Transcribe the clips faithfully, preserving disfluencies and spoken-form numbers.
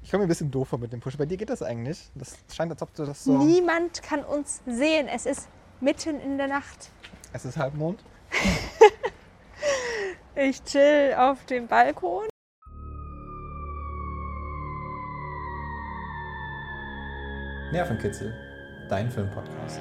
Ich komme mir ein bisschen doof vor mit dem Push. Bei dir geht das eigentlich? Das scheint, als ob du das so... Niemand kann uns sehen. Es ist mitten in der Nacht. Es ist Halbmond. Ich chill auf dem Balkon. Nervenkitzel, dein Filmpodcast.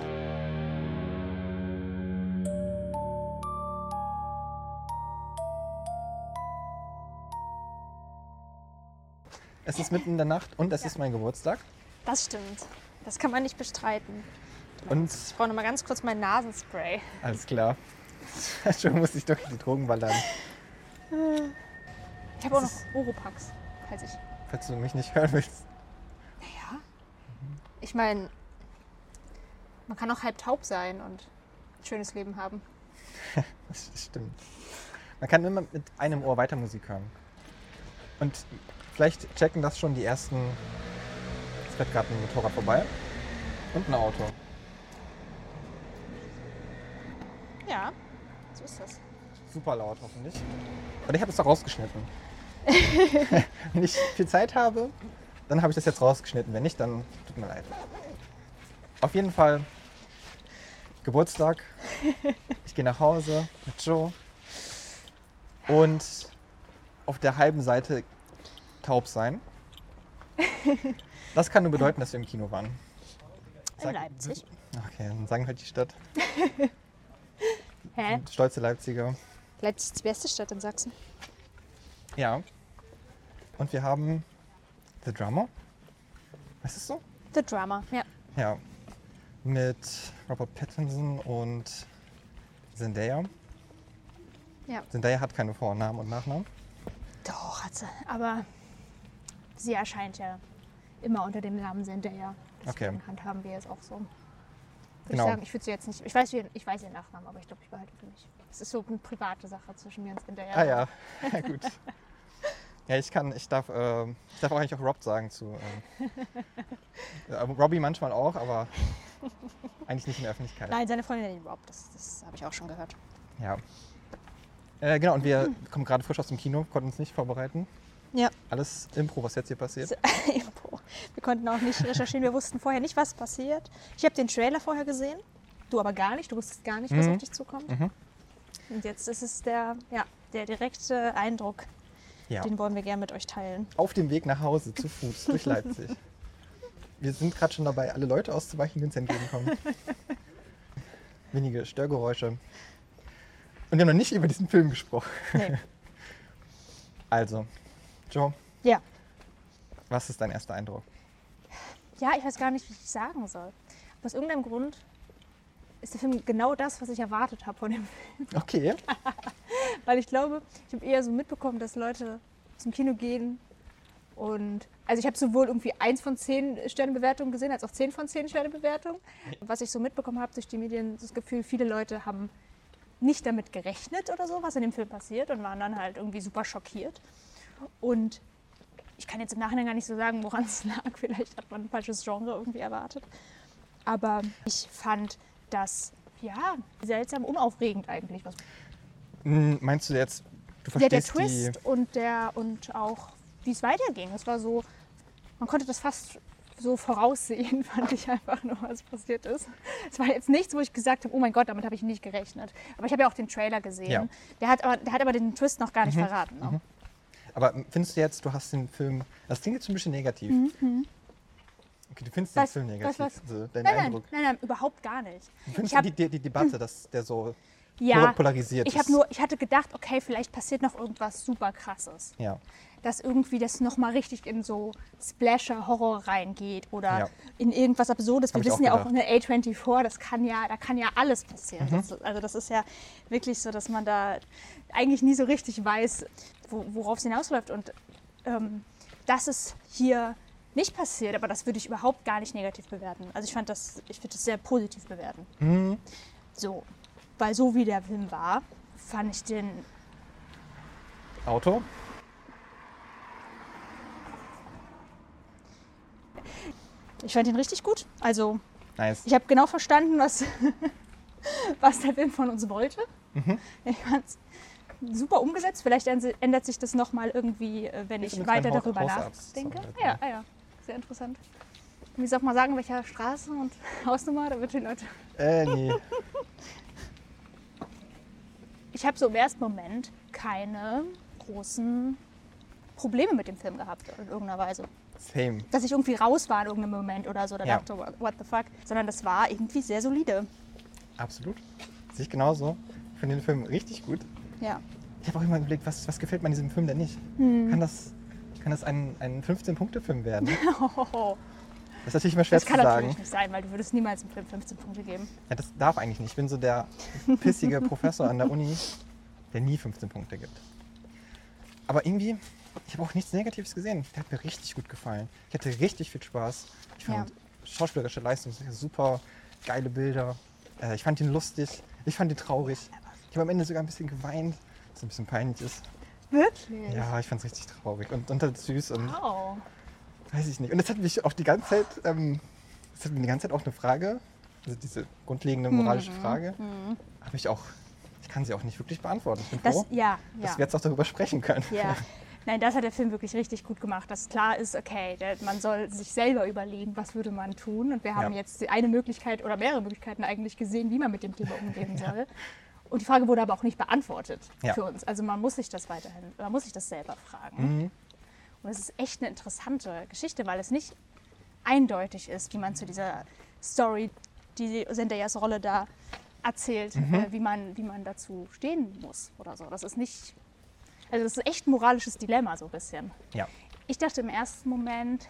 Es ist mitten in der Nacht und es Ja. ist mein Geburtstag. Das stimmt. Das kann man nicht bestreiten. Und Ich brauche noch mal ganz kurz mein Nasenspray. alles klar. Schon muss ich durch die Drogen ballern. Ich habe auch noch Das Oropax, falls ich... Falls du mich nicht hören willst. Naja. Ich meine, man kann auch halb taub sein und ein schönes Leben haben. Das stimmt. Man kann immer mit einem Ohr weiter Musik hören. Und vielleicht checken das schon die ersten. Es fährt gerade ein Motorrad vorbei. Und ein Auto. Ja, so ist das. Super laut hoffentlich. Und ich habe es doch rausgeschnitten. Wenn ich viel Zeit habe, dann habe ich das jetzt rausgeschnitten. Wenn nicht, dann tut mir leid. Auf jeden Fall Geburtstag. Ich gehe nach Hause mit Joe. Und auf der halben Seite taub sein. Das kann nur bedeuten, dass wir im Kino waren. In Leipzig. Okay, dann sagen halt die Stadt. Hä? Stolze Leipziger. Leipzig ist die beste Stadt in Sachsen. Ja. Und wir haben The Drummer. Was ist so? The Drummer, ja. Ja. Mit Robert Pattinson und Zendaya. Ja. Zendaya hat keine Vornamen und Nachnamen. Doch, hat sie. Aber sie erscheint ja immer unter dem Namen Zendaya. Deswegen Okay. handhaben wir jetzt auch so. Würde Genau. ich sagen, ich würde sie jetzt nicht. Ich weiß, ihren- ich weiß ihren Nachnamen, aber ich glaube, ich behalte für mich. Es ist so eine private Sache zwischen mir und Zendaya. Ah ja, ja gut. Ja, ich kann, ich darf, äh, ich darf auch eigentlich auch Rob sagen zu. Äh, äh, Robbie manchmal auch, aber eigentlich nicht in der Öffentlichkeit. Nein, seine Freundin nennt ihn Rob. Das, das habe ich auch schon gehört. Ja. Äh, genau, und wir kommen gerade frisch aus dem Kino, konnten uns nicht vorbereiten. Ja. Alles Impro, was jetzt hier passiert. Impro. Wir konnten auch nicht recherchieren. Wir wussten vorher nicht, was passiert. Ich habe den Trailer vorher gesehen. Du aber gar nicht. Du wusstest gar nicht, was Mhm. auf dich zukommt. Mhm. Und jetzt ist es der, ja, der direkte Eindruck. Ja. Den wollen wir gerne mit euch teilen. Auf dem Weg nach Hause zu Fuß durch Leipzig. Wir sind gerade schon dabei, alle Leute auszuweichen, die uns entgegenkommen. Wenige Störgeräusche. Und wir haben noch nicht über diesen Film gesprochen. Nee. Also, Joe, Ja. was ist dein erster Eindruck? Ja, ich weiß gar nicht, wie ich sagen soll. Aber aus irgendeinem Grund ist der Film genau das, was ich erwartet habe von dem Film. Okay. Weil ich glaube, ich habe eher so mitbekommen, dass Leute zum Kino gehen und also ich habe sowohl irgendwie eins von zehn Sternebewertungen gesehen, als auch zehn von zehn Sternebewertungen. Was ich so mitbekommen habe durch die Medien, das Gefühl, viele Leute haben nicht damit gerechnet oder so, was in dem Film passiert und waren dann halt irgendwie super schockiert. Und ich kann jetzt im Nachhinein gar nicht so sagen, woran es lag. Vielleicht hat man ein falsches Genre irgendwie erwartet. Aber ich fand das, ja, seltsam unaufregend eigentlich. Was Hm, Meinst du jetzt, du der, der verstehst die... Twist und, der, und auch, wie es weiterging. Es war so, man konnte das fast so voraussehen, fand ich einfach nur, was passiert ist. Es war jetzt nichts, wo ich gesagt habe, oh mein Gott, damit habe ich nicht gerechnet. Aber ich habe ja auch den Trailer gesehen. Ja. Der, hat aber, der hat aber den Twist noch gar nicht Mhm. verraten. Ne? Mhm. Aber findest du jetzt, du hast den Film... Das klingt jetzt ein bisschen negativ. Okay, du findest Was- den Film negativ, was- was? also dein Nein, nein, Eindruck. nein, nein, überhaupt gar nicht. Du findest Ich hab- die, die, die Debatte, dass der so Ja, polarisiert ich ist. habe nur, ich hatte gedacht, okay, vielleicht passiert noch irgendwas super Krasses. Ja. Dass irgendwie das nochmal richtig in so Splasher-Horror reingeht oder Ja. in irgendwas Absurdes. Wir Hab ich wissen auch ja auch, gedacht. eine A vierundzwanzig, das kann ja, da kann ja alles passieren. Mhm. Das, also das ist ja wirklich so, dass man da eigentlich nie so richtig weiß, wo, worauf es hinausläuft. Und ähm, das ist hier nicht passiert, aber das würde ich überhaupt gar nicht negativ bewerten. Also ich fand das, ich würde das sehr positiv bewerten. Mhm. So, weil so wie der Film war, fand ich den Auto? Ich fand ihn richtig gut. Also Nice. ich habe genau verstanden, was, was der Film von uns wollte. Mhm. Ich fand's super umgesetzt. Vielleicht ändert sich das nochmal irgendwie, wenn Wie so ich mit weiter einem darüber Hausarzt nachdenke. zusammen. Ja, ah ja, sehr interessant. Wie soll ich mal sagen, welcher Straße und Hausnummer, damit die Leute... Äh, nee. Ich habe so im ersten Moment keine großen Probleme mit dem Film gehabt, in irgendeiner Weise. Same. Dass ich irgendwie raus war in irgendeinem Moment oder so, da Ja. dachte, what the fuck. Sondern das war irgendwie sehr solide. Absolut. Sehe ich genauso. Ich finde den Film richtig gut. Ja. Ich habe auch immer überlegt, was, was gefällt mir an diesem Film denn nicht? Hm. Kann das, kann das ein, ein fünfzehn-Punkte-Film werden? Das ist natürlich immer schwer Das kann zu sagen. natürlich nicht sein, weil du würdest niemals einem Film fünfzehn Punkte geben. Ja, das darf eigentlich nicht. Ich bin so der pissige Professor an der Uni, der nie fünfzehn Punkte gibt. Aber irgendwie, ich habe auch nichts Negatives gesehen. Der hat mir richtig gut gefallen. Ich hatte richtig viel Spaß. Ich fand Ja. schauspielerische Leistung super, geile Bilder. Äh, ich fand ihn lustig. Ich fand ihn traurig. Ich habe am Ende sogar ein bisschen geweint, was ein bisschen peinlich ist. Wirklich? Ja, ich fand es richtig traurig und, und halt süß und Wow. weiß ich nicht. Und das hat mich auch die ganze Zeit, ähm, das hat mir die ganze Zeit auch eine Frage, also diese grundlegende moralische Mhm. Frage, habe ich auch, ich kann sie auch nicht wirklich beantworten. Ich bin Das, froh, ja, dass ja. wir jetzt auch darüber sprechen können. Ja. Nein, das hat der Film wirklich richtig gut gemacht, dass klar ist, okay, der, man soll sich selber überlegen, was würde man tun. Und wir haben Ja. jetzt eine Möglichkeit oder mehrere Möglichkeiten eigentlich gesehen, wie man mit dem Thema umgehen soll. Und die Frage wurde aber auch nicht beantwortet Ja. für uns. Also man muss sich das weiterhin, man muss sich das selber fragen. Mhm. Und es ist echt eine interessante Geschichte, weil es nicht eindeutig ist, wie man zu dieser Story, die Zendayas Rolle da erzählt, Mhm. äh, wie, man, wie man dazu stehen muss oder so. Das ist nicht, also das ist echt ein moralisches Dilemma so ein bisschen. Ja. Ich dachte im ersten Moment,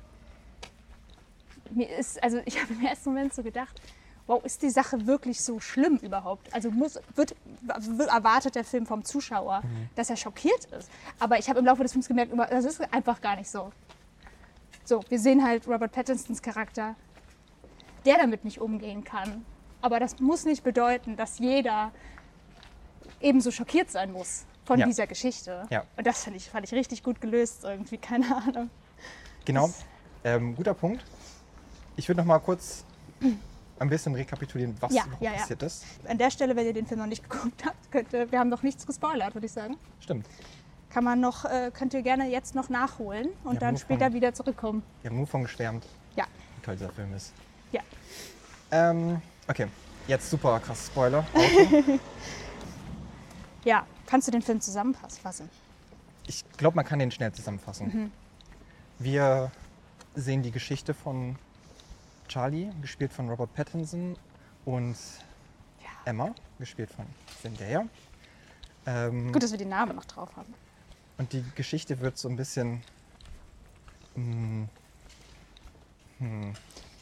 mir ist, also ich habe im ersten Moment so gedacht, wow, ist die Sache wirklich so schlimm überhaupt? Also muss, wird, wird erwartet der Film vom Zuschauer, dass er schockiert ist. Aber ich habe im Laufe des Films gemerkt, das ist einfach gar nicht so. So, wir sehen halt Robert Pattinsons Charakter, der damit nicht umgehen kann. Aber das muss nicht bedeuten, dass jeder ebenso schockiert sein muss von Ja. dieser Geschichte. Ja. Und das fand ich, fand ich richtig gut gelöst irgendwie, keine Ahnung. Genau, Das- ähm, guter Punkt. Ich würde noch mal kurz ein bisschen rekapitulieren, was Ja, überhaupt ja, ja. passiert ist. An der Stelle, wenn ihr den Film noch nicht geguckt habt, könnt ihr, wir haben noch nichts gespoilert, würde ich sagen. Stimmt. Kann man noch, äh, könnt ihr gerne jetzt noch nachholen und Ja, dann nur später von- wieder zurückkommen. Wir haben nur von geschwärmt, Ja, wie toll dieser Film ist. ja. Ähm, okay, jetzt super krass Spoiler. Auto. Ja, kannst du den Film zusammenfassen? Ich glaube, man kann den schnell zusammenfassen. Mhm. Wir sehen die Geschichte von Charlie, gespielt von Robert Pattinson, und Ja. Emma, gespielt von Zendaya. Ähm, Gut, dass wir die Namen noch drauf haben. Und die Geschichte wird so ein bisschen... Hm, hm,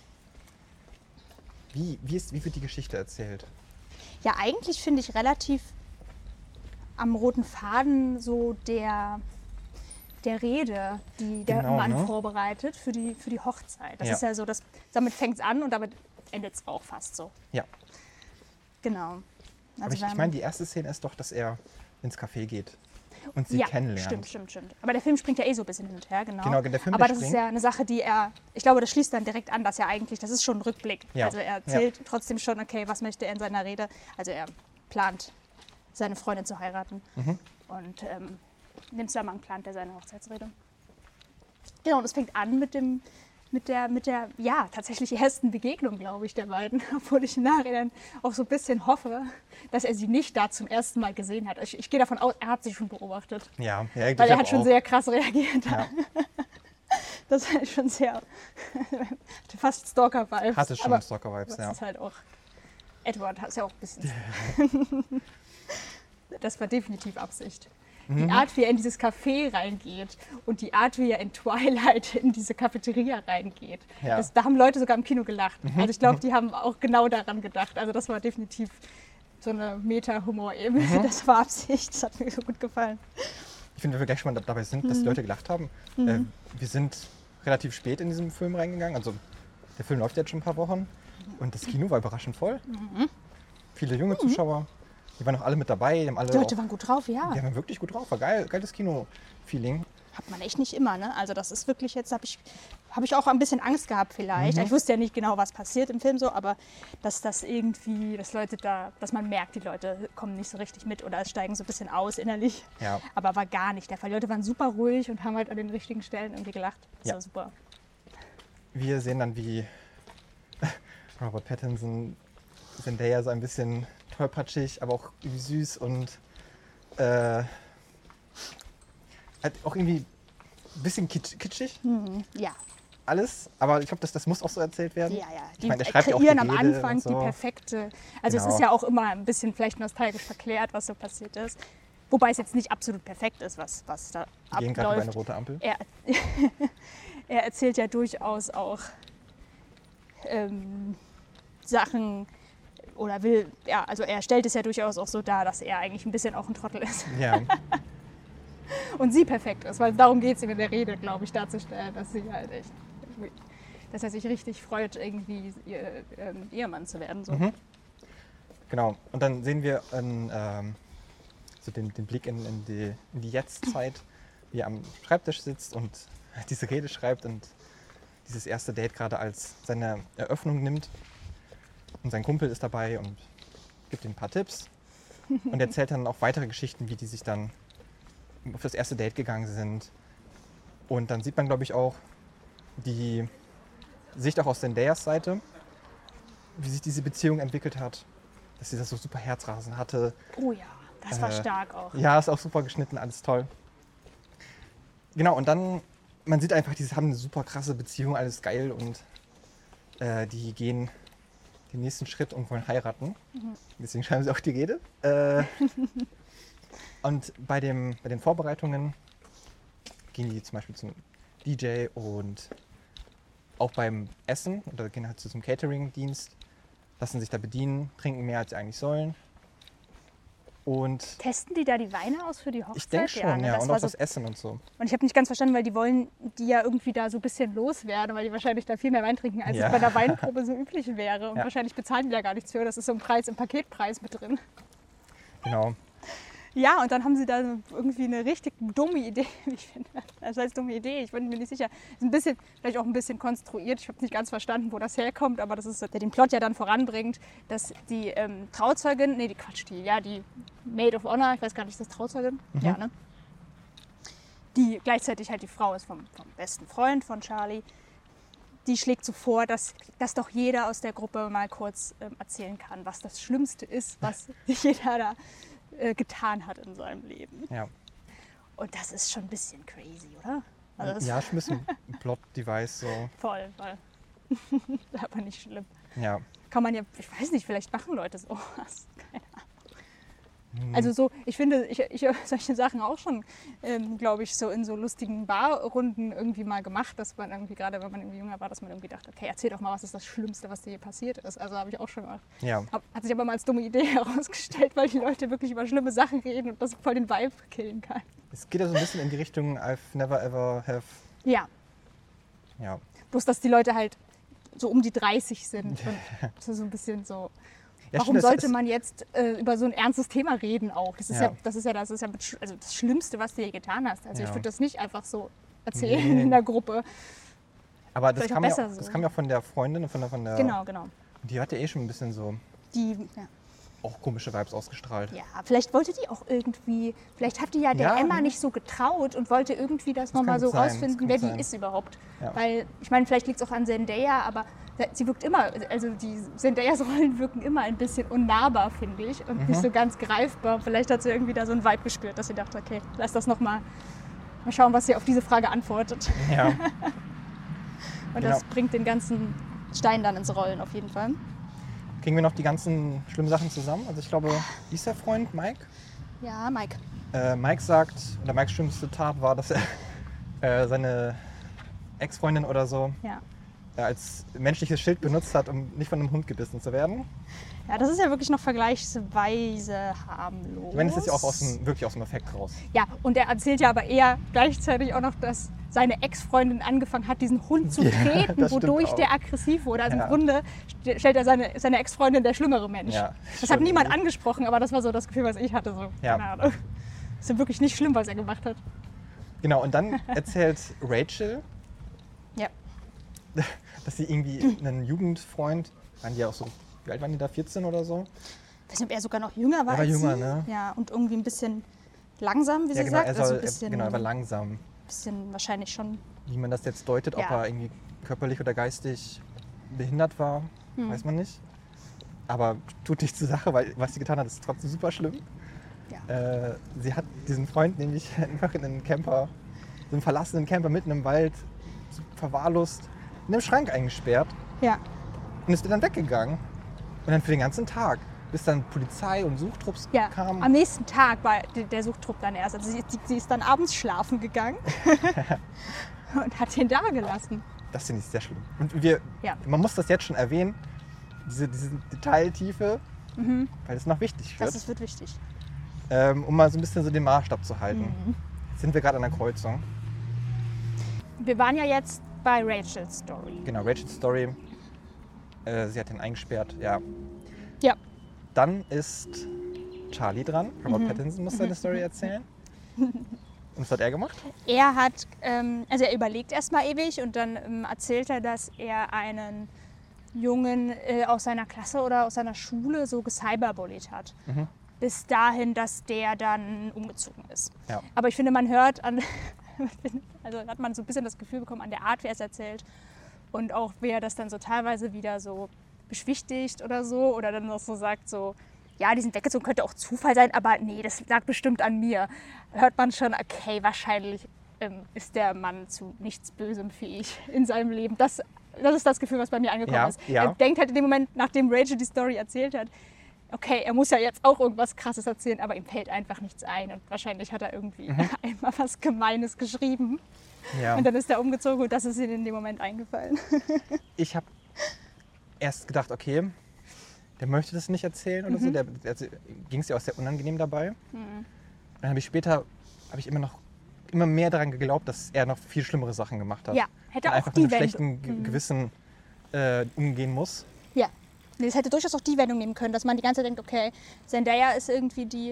wie, wie, ist, wie wird die Geschichte erzählt? Ja, eigentlich finde ich relativ am roten Faden so der, der Rede, die der Genau, Mann ne? vorbereitet für die, für die Hochzeit. Das Ja. ist ja so, das, damit fängt es an und damit endet es auch fast so. Ja, Genau. aber Also ich, wir ich haben- meine, die erste Szene ist doch, dass er ins Café geht und sie ja, kennenlernt. stimmt, stimmt, stimmt. Aber der Film springt ja eh so ein bisschen hin und her, genau. Genau, der Film, Aber der das ist springt. ja eine Sache, die er, ich glaube, das schließt dann direkt an, dass er eigentlich, das ist schon ein Rückblick. Ja, Also er erzählt trotzdem schon, okay, was möchte er in seiner Rede. Also er plant, seine Freundin zu heiraten. Mhm. Und ähm, in dem Zusammenhang plant er seine Hochzeitsrede. Genau, und es fängt an mit dem, mit der, mit der, ja, tatsächlich ersten Begegnung, glaube ich, der beiden. Obwohl ich im Nachhinein auch so ein bisschen hoffe, dass er sie nicht da zum ersten Mal gesehen hat. Ich, ich gehe davon aus, er hat sie schon beobachtet. Ja, ja ich Weil er glaub hat schon auch. sehr krass reagiert. Ja. Das ist halt schon sehr, fast Stalker-Vibes. Hatte schon Aber Stalker-Vibes, das ja. ist halt auch, Edward hat es ja auch ein bisschen. Das war definitiv Absicht. Die Mhm. Art, wie er in dieses Café reingeht und die Art, wie er in Twilight in diese Cafeteria reingeht. Ja. Das, da haben Leute sogar im Kino gelacht. Also ich glaube, die haben auch genau daran gedacht. Also das war definitiv so eine Meta-Humor-Ebene. Mhm. Das war Absicht. Das hat mir so gut gefallen. Ich finde, wenn wir gleich schon mal dabei sind, Mhm. dass die Leute gelacht haben. Äh, wir sind relativ spät in diesen Film reingegangen. Also der Film läuft jetzt schon ein paar Wochen und das Kino war überraschend voll. Viele junge Zuschauer, die waren auch alle mit dabei. Die haben alle Die Leute auch, waren gut drauf, ja. die haben wirklich gut drauf. War geil, geiles Kino-Feeling. hat man echt nicht immer. Ne? Also das ist wirklich jetzt, habe ich, hab ich auch ein bisschen Angst gehabt vielleicht. Mhm. Ich wusste ja nicht genau, was passiert im Film so, aber dass das irgendwie, dass Leute da, dass man merkt, die Leute kommen nicht so richtig mit oder steigen so ein bisschen aus innerlich. Ja. Aber war gar nicht der Fall. Die Leute waren super ruhig und haben halt an den richtigen Stellen irgendwie gelacht. Das Ja. war super. Wir sehen dann, wie Robert Pattinson Zendaya so ein bisschen tollpatschig, aber auch irgendwie süß und äh, halt auch irgendwie ein bisschen kitsch, kitschig. Hm, ja. Alles, aber ich glaube, das, das muss auch so erzählt werden. Ja, ja. Ich Die meine, er schreibt ja auch die kreieren am Rede Anfang und so. die perfekte. Also Genau. es ist ja auch immer ein bisschen vielleicht nostalgisch verklärt, was so passiert ist. Wobei es jetzt nicht absolut perfekt ist, was, was da Wir gehen gerade über eine abläuft. rote Ampel. Er, er erzählt ja durchaus auch ähm, Sachen oder will, ja, also er stellt es ja durchaus auch so dar, dass er eigentlich ein bisschen auch ein Trottel ist. Ja, Und sie perfekt ist, weil darum geht es ihm in der Rede, glaube ich, darzustellen, dass sie halt echt, dass er sich richtig freut, irgendwie ihr ähm, Ehemann zu werden. So. Mhm. genau. Und dann sehen wir einen, ähm, so den, den Blick in, in die, in die Jetztzeit, wie er am Schreibtisch sitzt und diese Rede schreibt und dieses erste Date gerade als seine Eröffnung nimmt. Und sein Kumpel ist dabei und gibt ihm ein paar Tipps und erzählt dann auch weitere Geschichten, wie die sich dann auf das erste Date gegangen sind. Und dann sieht man, glaube ich, auch die Sicht auch aus Zendayas Seite, wie sich diese Beziehung entwickelt hat, dass sie das so super Herzrasen hatte. Oh ja, das war Äh, stark auch. Ja, ist auch super geschnitten, alles toll. Genau, und dann, man sieht einfach, die haben eine super krasse Beziehung, alles geil und äh, die gehen den nächsten Schritt und wollen heiraten. Mhm. Deswegen schreiben sie auch die Rede. Äh, und bei, dem, bei den Vorbereitungen gehen die zum Beispiel zum D J und auch beim Essen oder gehen halt zu zum Catering-Dienst, lassen sich da bedienen, trinken mehr als sie eigentlich sollen. Und Testen die da die Weine aus für die Hochzeit? ich denke schon, ja, ne? Das und war auch so, das Essen und so. und ich habe nicht ganz verstanden, weil die wollen die ja irgendwie da so ein bisschen loswerden, weil die wahrscheinlich da viel mehr Wein trinken, als Ja. es bei der Weinprobe so üblich wäre. Und Ja. wahrscheinlich bezahlen die da gar nichts für. Das ist so ein Preis im Paketpreis mit drin. Genau. Ja, und dann haben sie da so irgendwie eine richtig dumme Idee, wie ich finde. Das heißt dumme Idee, ich bin mir nicht sicher. Ist ein bisschen, vielleicht auch ein bisschen konstruiert. Ich habe nicht ganz verstanden, wo das herkommt, aber das ist so, der den Plot ja dann voranbringt, dass die ähm, Trauzeugin, nee, die Quatsch, die, ja, die Maid of Honor, ich weiß gar nicht, ist das Trauzeugin? Mhm. Ja, ne? Die gleichzeitig halt die Frau ist vom, vom besten Freund von Charlie. Die schlägt so vor, dass, dass doch jeder aus der Gruppe mal kurz ähm, erzählen kann, was das Schlimmste ist, was jeder da äh, getan hat in seinem Leben. Ja. Und das ist schon ein bisschen crazy, oder? Also das Ja, schon ein bisschen Plot-Device so. voll, voll. Aber nicht schlimm. Ja. Kann man ja, ich weiß nicht, vielleicht machen Leute sowas. Keine Ahnung. Hm. Also so, ich finde, ich, ich habe solche Sachen auch schon, ähm, glaube ich, so in so lustigen Barrunden irgendwie mal gemacht, dass man irgendwie, gerade wenn man irgendwie jünger war, dass man irgendwie dachte, okay, erzähl doch mal, was ist das Schlimmste, was dir je passiert ist. Also habe ich auch schon gemacht. Ja. Hab, hat sich aber mal als dumme Idee herausgestellt, weil die Leute wirklich über schlimme Sachen reden und das voll den Vibe killen kann. Es geht ja so ein bisschen in die Richtung I've never ever have. Ja, Ja. bloß dass die Leute halt so um die dreißig sind und so so ein bisschen so. Ja, Warum stimmt, das sollte ist- man jetzt äh, über so ein ernstes Thema reden auch? Das ist ja, Ja. das ist ja das ist ja mit, Sch- also das Schlimmste, was du je getan hast. Also ich Ja. würde das nicht einfach so erzählen Nee. in der Gruppe. Aber das vielleicht auch kam, ja, besser das so. kam ja von der Freundin, von der, von der Genau, genau. Die hat ja eh schon ein bisschen so Die, ja. auch komische Vibes ausgestrahlt. ja, vielleicht wollte die auch irgendwie, vielleicht hat die ja der Ja, Emma ne? nicht so getraut und wollte irgendwie das, nochmal kann so gut sein, das rausfinden, kann wer gut die sein. ist überhaupt. Ja. Weil, ich meine, vielleicht liegt es auch an Zendaya, aber sie wirkt immer, also die Zendayas Rollen wirken immer ein bisschen unnahbar, finde ich, und Mhm. nicht so ganz greifbar. Vielleicht hat sie irgendwie da so einen Vibe gespürt, dass sie dachte, okay, lass das nochmal, mal schauen, was sie auf diese Frage antwortet. Ja. Und Genau. das bringt den ganzen Stein dann ins Rollen auf jeden Fall. Kriegen wir noch die ganzen schlimmen Sachen zusammen? Also ich glaube, wie ist der Freund Mike? Ja, Mike. Äh, Mike sagt, oder Mikes schlimmste Tat war, dass er äh, seine Ex-Freundin oder so Ja. äh, als menschliches Schild benutzt hat, um nicht von einem Hund gebissen zu werden. Ja, das ist ja wirklich noch vergleichsweise harmlos. Ich meine, das ist ja auch aus dem, wirklich aus dem Effekt raus. Ja, und er erzählt ja aber eher gleichzeitig auch noch, dass seine Ex-Freundin angefangen hat, diesen Hund zu Ja, treten, das stimmt wodurch auch. der aggressiv wurde. Also Ja. im Grunde st- stellt er seine, seine Ex-Freundin der schlimmere Mensch. Ja, das hat stimmt. niemand angesprochen, aber das war so das Gefühl, was ich hatte. So. Ja. Keine Ahnung. Das ist ja wirklich nicht schlimm, was er gemacht hat. Genau, und dann erzählt Rachel, Ja. dass sie irgendwie einen Jugendfreund, waren die ja auch so, wie alt waren die da, vierzehn oder so? Ich weiß nicht, ob er sogar noch jünger war Er war als jünger, sie. ne? Ja, und irgendwie ein bisschen langsam, wie Ja, sie genau, sagt. er, soll, also ein er, bisschen, genau, er war langsam. bisschen wahrscheinlich schon. Wie man das jetzt deutet, ob Ja. er irgendwie körperlich oder geistig behindert war, Hm. weiß man nicht. Aber tut nichts zur Sache, weil was sie getan hat, ist trotzdem super schlimm. Ja. Äh, sie hat diesen Freund nämlich einfach in einen Camper, so einen verlassenen Camper mitten im Wald, so verwahrlost, in einem Schrank eingesperrt Ja. und ist dann weggegangen. Und dann für den ganzen Tag, bis dann Polizei und Suchtrupps Ja, kamen. am nächsten Tag war der- der Suchtrupp dann erst. Also sie, sie ist dann abends schlafen gegangen und hat ihn da gelassen. Das finde ich sehr schlimm. Und wir, Ja. man muss das jetzt schon erwähnen, diese, diese Detailtiefe, weil es noch wichtig wird, Das ist, wird wichtig. ähm, um mal so ein bisschen so den Maßstab zu halten. Mhm. Jetzt sind wir gerade an der Kreuzung. Wir waren ja jetzt bei Rachel's Story. Genau, Rachel's Story. Äh, sie hat ihn eingesperrt, ja. Ja. Dann ist Charlie dran. Robert Mhm. Pattinson muss seine Story erzählen. Und was hat er gemacht? Er hat, ähm, also er überlegt erstmal ewig und dann ähm, erzählt er, dass er einen Jungen äh, aus seiner Klasse oder aus seiner Schule so gecyberbullied hat. Mhm. Bis dahin, dass der dann umgezogen ist. Ja. Aber ich finde, man hört an, also hat man so ein bisschen das Gefühl bekommen an der Art, wie er es erzählt und auch wie er das dann so teilweise wieder so beschwichtigt oder so oder dann noch so sagt so, ja, die sind weggezogen, könnte auch Zufall sein, aber nee, das lag bestimmt an mir. Hört man schon, okay, wahrscheinlich ähm, ist der Mann zu nichts Bösem fähig in seinem Leben. Das, das ist das Gefühl, was bei mir angekommen Ja, ist. ja. Er denkt halt in dem Moment, nachdem Rachel die Story erzählt hat, okay, er muss ja jetzt auch irgendwas Krasses erzählen, aber ihm fällt einfach nichts ein. Und wahrscheinlich hat er irgendwie Mhm. einmal was Gemeines geschrieben. Ja. Und dann ist er umgezogen und das ist ihm in dem Moment eingefallen. Ich habe erst gedacht, okay, der möchte das nicht erzählen oder Mhm. so. Der, der ging es ja auch sehr unangenehm dabei. Mhm. Dann habe ich später, habe ich immer noch immer mehr daran geglaubt, dass er noch viel schlimmere Sachen gemacht hat. Ja, hätte Und auch einfach die mit einem Wendung. schlechten Ge- Mhm. Gewissen äh, umgehen muss. Ja, nee, das hätte durchaus auch die Wendung nehmen können, dass man die ganze Zeit denkt, okay, Zendaya ist irgendwie die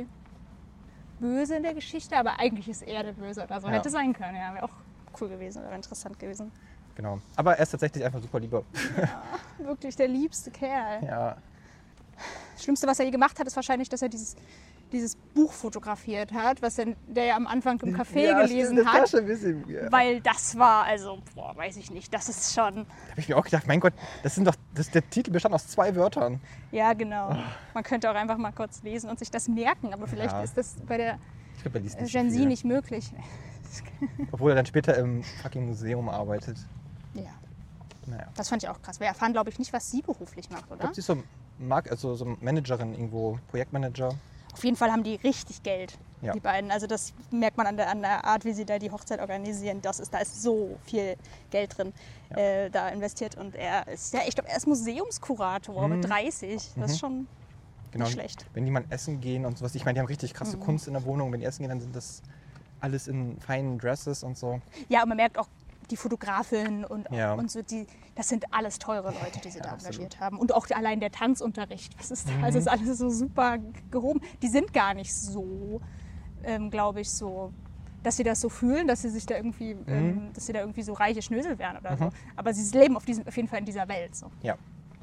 Böse in der Geschichte, aber eigentlich ist er der Böse oder so. Ja. Hätte sein können, ja, wäre auch cool gewesen oder interessant gewesen. Genau. Aber er ist tatsächlich einfach super lieber. Wirklich der liebste Kerl. Ja. Das Schlimmste, was er je gemacht hat, ist wahrscheinlich, dass er dieses, dieses Buch fotografiert hat, was er, der ja am Anfang im Café ja, gelesen stimmt, das war hat. schon ein bisschen, ja. Weil das war, also, boah, weiß ich nicht, das ist schon, Da habe ich mir auch gedacht, mein Gott, das sind doch, das, der Titel bestand aus zwei Wörtern. ja genau. Man könnte auch einfach mal kurz lesen und sich das merken, aber vielleicht Ja. ist das bei der Ich glaube, er liest nicht Gen so Z viel. nicht möglich. Obwohl er dann später im fucking Museum arbeitet. Ja, Naja. das fand ich auch krass. Wir erfahren, glaube ich, nicht, was sie beruflich macht, Ich oder? glaube, sie ist so, Mark, also so Managerin irgendwo, Projektmanager. Auf jeden Fall haben die richtig Geld, Ja. die beiden. Also das merkt man an der, an der Art, wie sie da die Hochzeit organisieren. Das ist, da ist so viel Geld drin Ja. äh, da investiert. Und er ist, ja, ich glaube, er ist Museumskurator Mhm. mit dreißig. Das ist Mhm. schon Genau. nicht schlecht. Wenn die mal essen gehen und sowas, ich meine, die haben richtig krasse Mhm. Kunst in der Wohnung. Wenn die essen gehen, dann sind das alles in feinen Dresses und so. Ja, und man merkt auch die Fotografin und, Ja. und so, die, das sind alles teure Leute, die sie Ja, da absolut. engagiert haben. Und auch allein der Tanzunterricht. Was ist da? Mhm. Also ist alles so super gehoben. Die sind gar nicht so, ähm, glaube ich, so, dass sie das so fühlen, dass sie sich da irgendwie, ähm, dass sie da irgendwie so reiche Schnösel wären oder so. Mhm. Aber sie leben auf, diesem, auf jeden Fall in dieser Welt. So. Ja.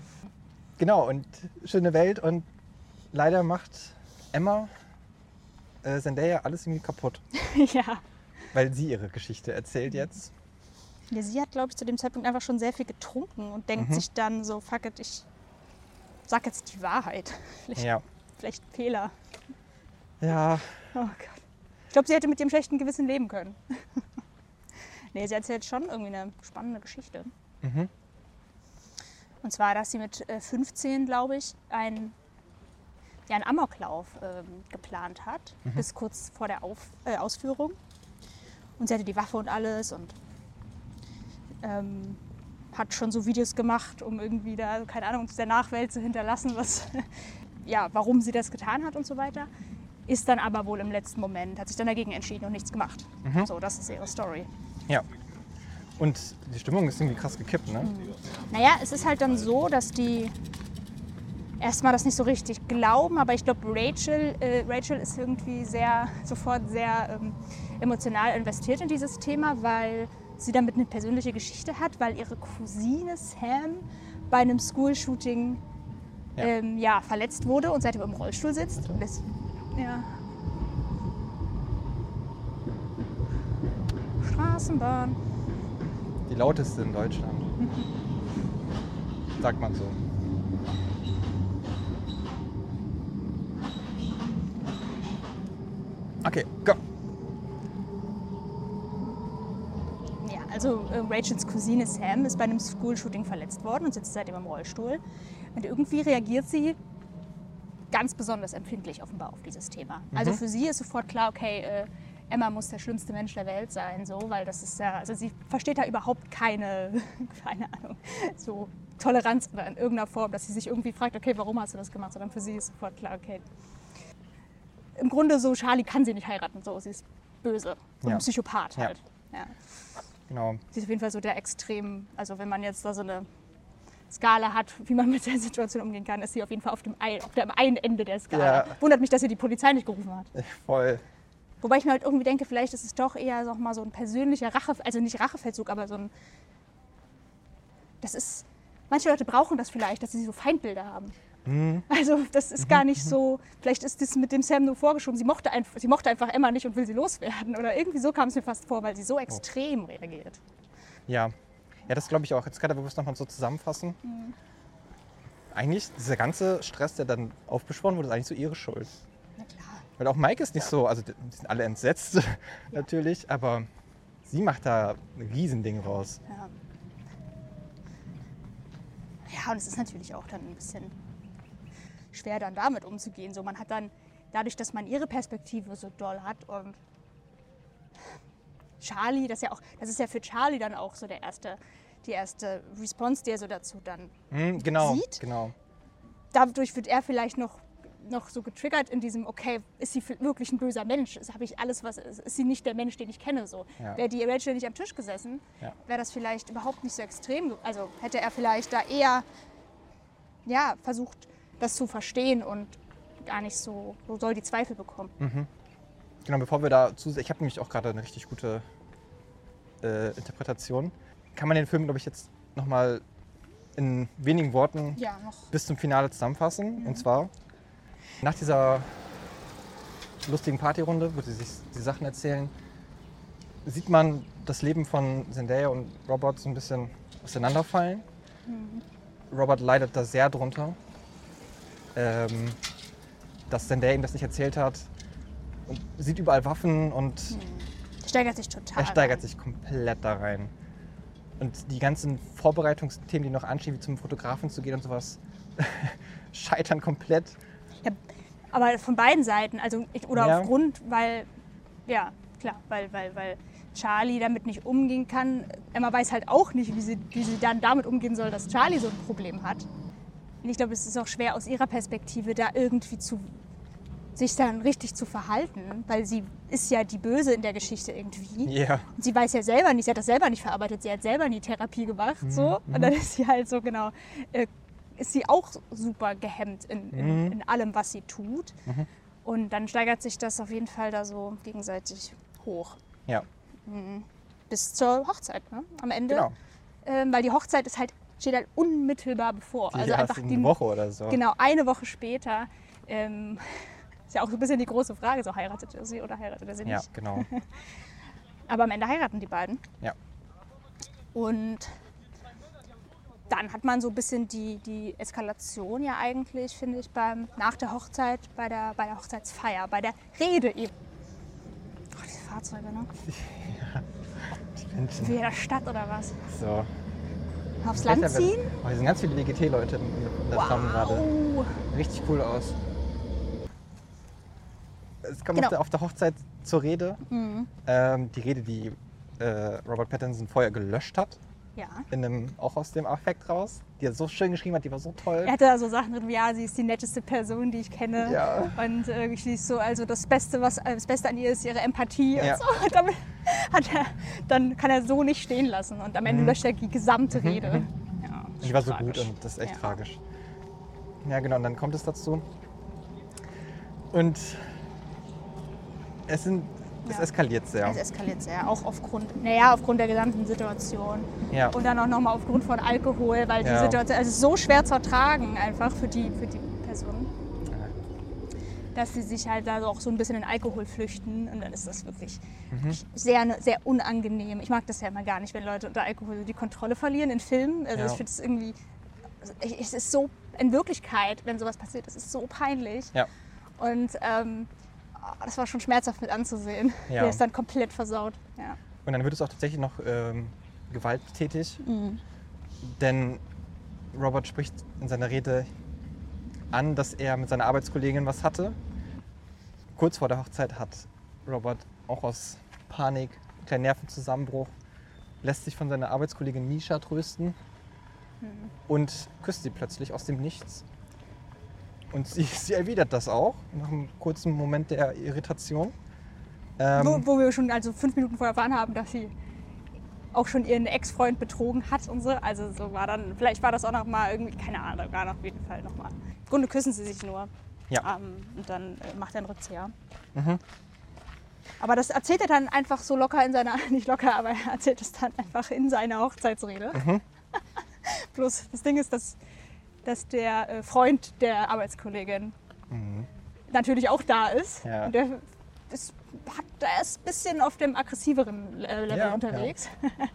Genau, und schöne Welt. Und leider macht Emma äh, Zendaya alles irgendwie kaputt. Ja. Weil sie ihre Geschichte erzählt jetzt. Ja, sie hat, glaube ich, zu dem Zeitpunkt einfach schon sehr viel getrunken und denkt Mhm. sich dann so, fuck it, ich sag jetzt die Wahrheit. Vielleicht, Ja. vielleicht ein Fehler. Ja. Oh Gott. Ich glaube, sie hätte mit dem schlechten Gewissen leben können. Nee, sie erzählt schon irgendwie eine spannende Geschichte. Mhm. Und zwar, dass sie mit äh, fünfzehn, glaube ich, einen, ja, einen Amoklauf ähm, geplant hat, Mhm. bis kurz vor der Auf, äh, Ausführung. Und sie hatte die Waffe und alles und ähm, hat schon so Videos gemacht, um irgendwie da, keine Ahnung, der Nachwelt zu hinterlassen, was, ja, warum sie das getan hat und so weiter. Ist dann aber wohl im letzten Moment, hat sich dann dagegen entschieden und nichts gemacht. Mhm. So, das ist ihre Story. Ja. Und die Stimmung ist irgendwie krass gekippt, ne? Naja, es ist halt dann so, dass die erstmal das nicht so richtig glauben, aber ich glaube, Rachel, äh, Rachel ist irgendwie sehr, sofort sehr ähm, emotional investiert in dieses Thema, weil sie damit eine persönliche Geschichte hat, weil ihre Cousine Sam bei einem School-Shooting Ja. ähm, ja, verletzt wurde und seitdem im Rollstuhl sitzt. Und das, ja. Straßenbahn. Die lauteste in Deutschland. Sagt man so. Okay, go. Ja, also äh, Rachels Cousine Sam ist bei einem School-Shooting verletzt worden und sitzt seitdem im Rollstuhl. Und irgendwie reagiert sie ganz besonders empfindlich offenbar auf dieses Thema. Mhm. Also für sie ist sofort klar, okay, äh, Emma muss der schlimmste Mensch der Welt sein, so, weil das ist ja, also sie versteht da überhaupt keine, keine Ahnung, so Toleranz oder in irgendeiner Form, dass sie sich irgendwie fragt, okay, warum hast du das gemacht, sondern für sie ist sofort klar, okay. Im Grunde so, Charlie kann sie nicht heiraten, so, sie ist böse und Ja. ein Psychopath Ja. halt. Ja. Genau. Sie ist auf jeden Fall so der Extrem, also wenn man jetzt da so eine Skala hat, wie man mit der Situation umgehen kann, ist sie auf jeden Fall auf dem, ein, auf dem einen Ende der Skala. Ja. Wundert mich, dass sie die Polizei nicht gerufen hat. Voll. Wobei ich mir halt irgendwie denke, vielleicht ist es doch eher noch mal so ein persönlicher Rache, also nicht Rachefeldzug, aber so ein, das ist, manche Leute brauchen das vielleicht, dass sie so Feindbilder haben. Mhm. Also das ist gar nicht so, vielleicht ist das mit dem Sam nur vorgeschoben, sie mochte, ein, sie mochte einfach Emma nicht und will sie loswerden oder irgendwie so kam es mir fast vor, weil sie so extrem reagiert. Ja. Ja, das glaube ich auch. Jetzt gerade, wo wir es nochmal so zusammenfassen. Mhm. Eigentlich, dieser ganze Stress, der dann aufbeschworen wurde, ist eigentlich so ihre Schuld. Na klar. Weil auch Mike ist nicht so, also die sind alle entsetzt natürlich, aber sie macht da ein Riesending raus. Ja. Ja, und es ist natürlich auch dann ein bisschen schwer, dann damit umzugehen. So, man hat dann, dadurch, dass man ihre Perspektive so doll hat und Charlie, das, ja auch, das ist ja für Charlie dann auch so der erste, die erste Response, die er so dazu dann Mhm, genau, sieht. genau. Dadurch wird er vielleicht noch, noch so getriggert in diesem, okay, ist sie wirklich ein böser Mensch? Ist, habe ich alles, was, ist sie nicht der Mensch, den ich kenne? So. Ja. Wäre die Rachel nicht am Tisch gesessen, Ja. wäre das vielleicht überhaupt nicht so extrem. ge- Also hätte er vielleicht da eher ja, versucht, das zu verstehen und gar nicht so, so soll die Zweifel bekommen. Genau, bevor wir da zu, ich habe nämlich auch gerade eine richtig gute äh, Interpretation. Kann man den Film, glaube ich, jetzt nochmal in wenigen Worten Ja, noch. bis zum Finale zusammenfassen. Und zwar nach dieser lustigen Partyrunde, wo sie sich die Sachen erzählen, sieht man das Leben von Zendaya und Robert so ein bisschen auseinanderfallen. Robert leidet da sehr drunter, ähm, dass Zendaya ihm das nicht erzählt hat. Und sieht überall Waffen und Steigert sich total. er steigert rein. sich komplett da rein. Und die ganzen Vorbereitungsthemen, die noch anstehen, wie zum Fotografen zu gehen und sowas, scheitern komplett. Ja, aber von beiden Seiten, also ich, oder Ja. aufgrund, weil, ja, klar, weil, weil, weil Charlie damit nicht umgehen kann. Emma weiß halt auch nicht, wie sie, wie sie dann damit umgehen soll, dass Charlie so ein Problem hat. Und ich glaube, es ist auch schwer aus ihrer Perspektive da irgendwie zu sich dann richtig zu verhalten, weil sie ist ja die Böse in der Geschichte irgendwie. Ja. Und sie weiß ja selber nicht, sie hat das selber nicht verarbeitet, sie hat selber nie Therapie gemacht, so. Und dann ist sie halt so, genau, äh, ist sie auch super gehemmt in, in, Mhm. in allem, was sie tut. Und dann steigert sich das auf jeden Fall da so gegenseitig hoch. Ja, Bis zur Hochzeit, ne? Am Ende. genau. Ähm, weil die Hochzeit ist halt, steht halt unmittelbar bevor. Die also erst einfach in die eine Woche oder so. Genau, eine Woche später. Ähm, ist ja auch so ein bisschen die große Frage, so heiratet er sie oder heiratet er sie nicht. Ja, genau. Aber am Ende heiraten die beiden. Ja. Und dann hat man so ein bisschen die, die Eskalation ja eigentlich, finde ich, beim, nach der Hochzeit, bei der, bei der Hochzeitsfeier, bei der Rede eben. Oh, diese Fahrzeuge, ne? Die Menschen. Wie in der Stadt oder was? So. Aufs Land ziehen? Oh, hier sind ganz viele W G T-Leute in, in der Tram gerade. Wow. Richtig cool aus. Es kam Genau. auf, der, auf der Hochzeit zur Rede. Ähm, die Rede, die äh, Robert Pattinson vorher gelöscht hat. Ja. In einem, auch aus dem Affekt raus. Die er so schön geschrieben hat, die war so toll. Er hatte da so Sachen drin wie, ja, sie ist die netteste Person, die ich kenne. Ja. Und äh, irgendwie so, also das Beste, was, äh, das Beste an ihr ist ihre Empathie Ja. und so. Und damit hat er, dann kann er so nicht stehen lassen. Und am Ende Mhm. löscht er die gesamte Rede. Ja, Die war so tragisch. gut und das ist echt Ja. tragisch. Ja, genau, und dann kommt es dazu. Und es sind Es Ja. eskaliert sehr. Es eskaliert sehr, auch aufgrund, naja, aufgrund der gesamten Situation. Ja. Und dann auch nochmal aufgrund von Alkohol, weil die Ja. Situation, also es ist so schwer zu ertragen einfach für die, für die Person, dass sie sich halt da auch so ein bisschen in Alkohol flüchten und dann ist das wirklich, Mhm. wirklich sehr, sehr unangenehm. Ich mag das ja immer gar nicht, wenn Leute unter Alkohol so die Kontrolle verlieren in Filmen. Also Ja. ich finde es irgendwie, es ist so, in Wirklichkeit, wenn sowas passiert, es ist so peinlich. Ja. Und ähm, das war schon schmerzhaft mit anzusehen. Ja. Der ist dann komplett versaut. Ja. Und dann wird es auch tatsächlich noch ähm, gewalttätig, Mhm. denn Robert spricht in seiner Rede an, dass er mit seiner Arbeitskollegin was hatte. Kurz vor der Hochzeit hat Robert auch aus Panik, einen kleinen Nervenzusammenbruch, lässt sich von seiner Arbeitskollegin Misha trösten Mhm. und küsst sie plötzlich aus dem Nichts. Und sie, sie erwidert das auch, nach einem kurzen Moment der Irritation. Ähm, Wo, wo wir schon also fünf Minuten vorher erfahren haben, dass sie auch schon ihren Ex-Freund betrogen hat und so. Also so war dann, vielleicht war das auch noch mal irgendwie, keine Ahnung, gar auf jeden Fall noch mal. Im Grunde küssen sie sich nur. Ja. Ähm, und dann äh, macht er einen Rückzieher. Mhm. Aber das erzählt er dann einfach so locker in seiner, nicht locker, aber er erzählt es dann einfach in seiner Hochzeitsrede. Mhm. Bloß das Ding ist, dass, dass der äh, Freund der Arbeitskollegin Mhm. natürlich auch da ist. Ja. Und der ist, hat, der ist ein bisschen auf dem aggressiveren äh, Level Ja, unterwegs.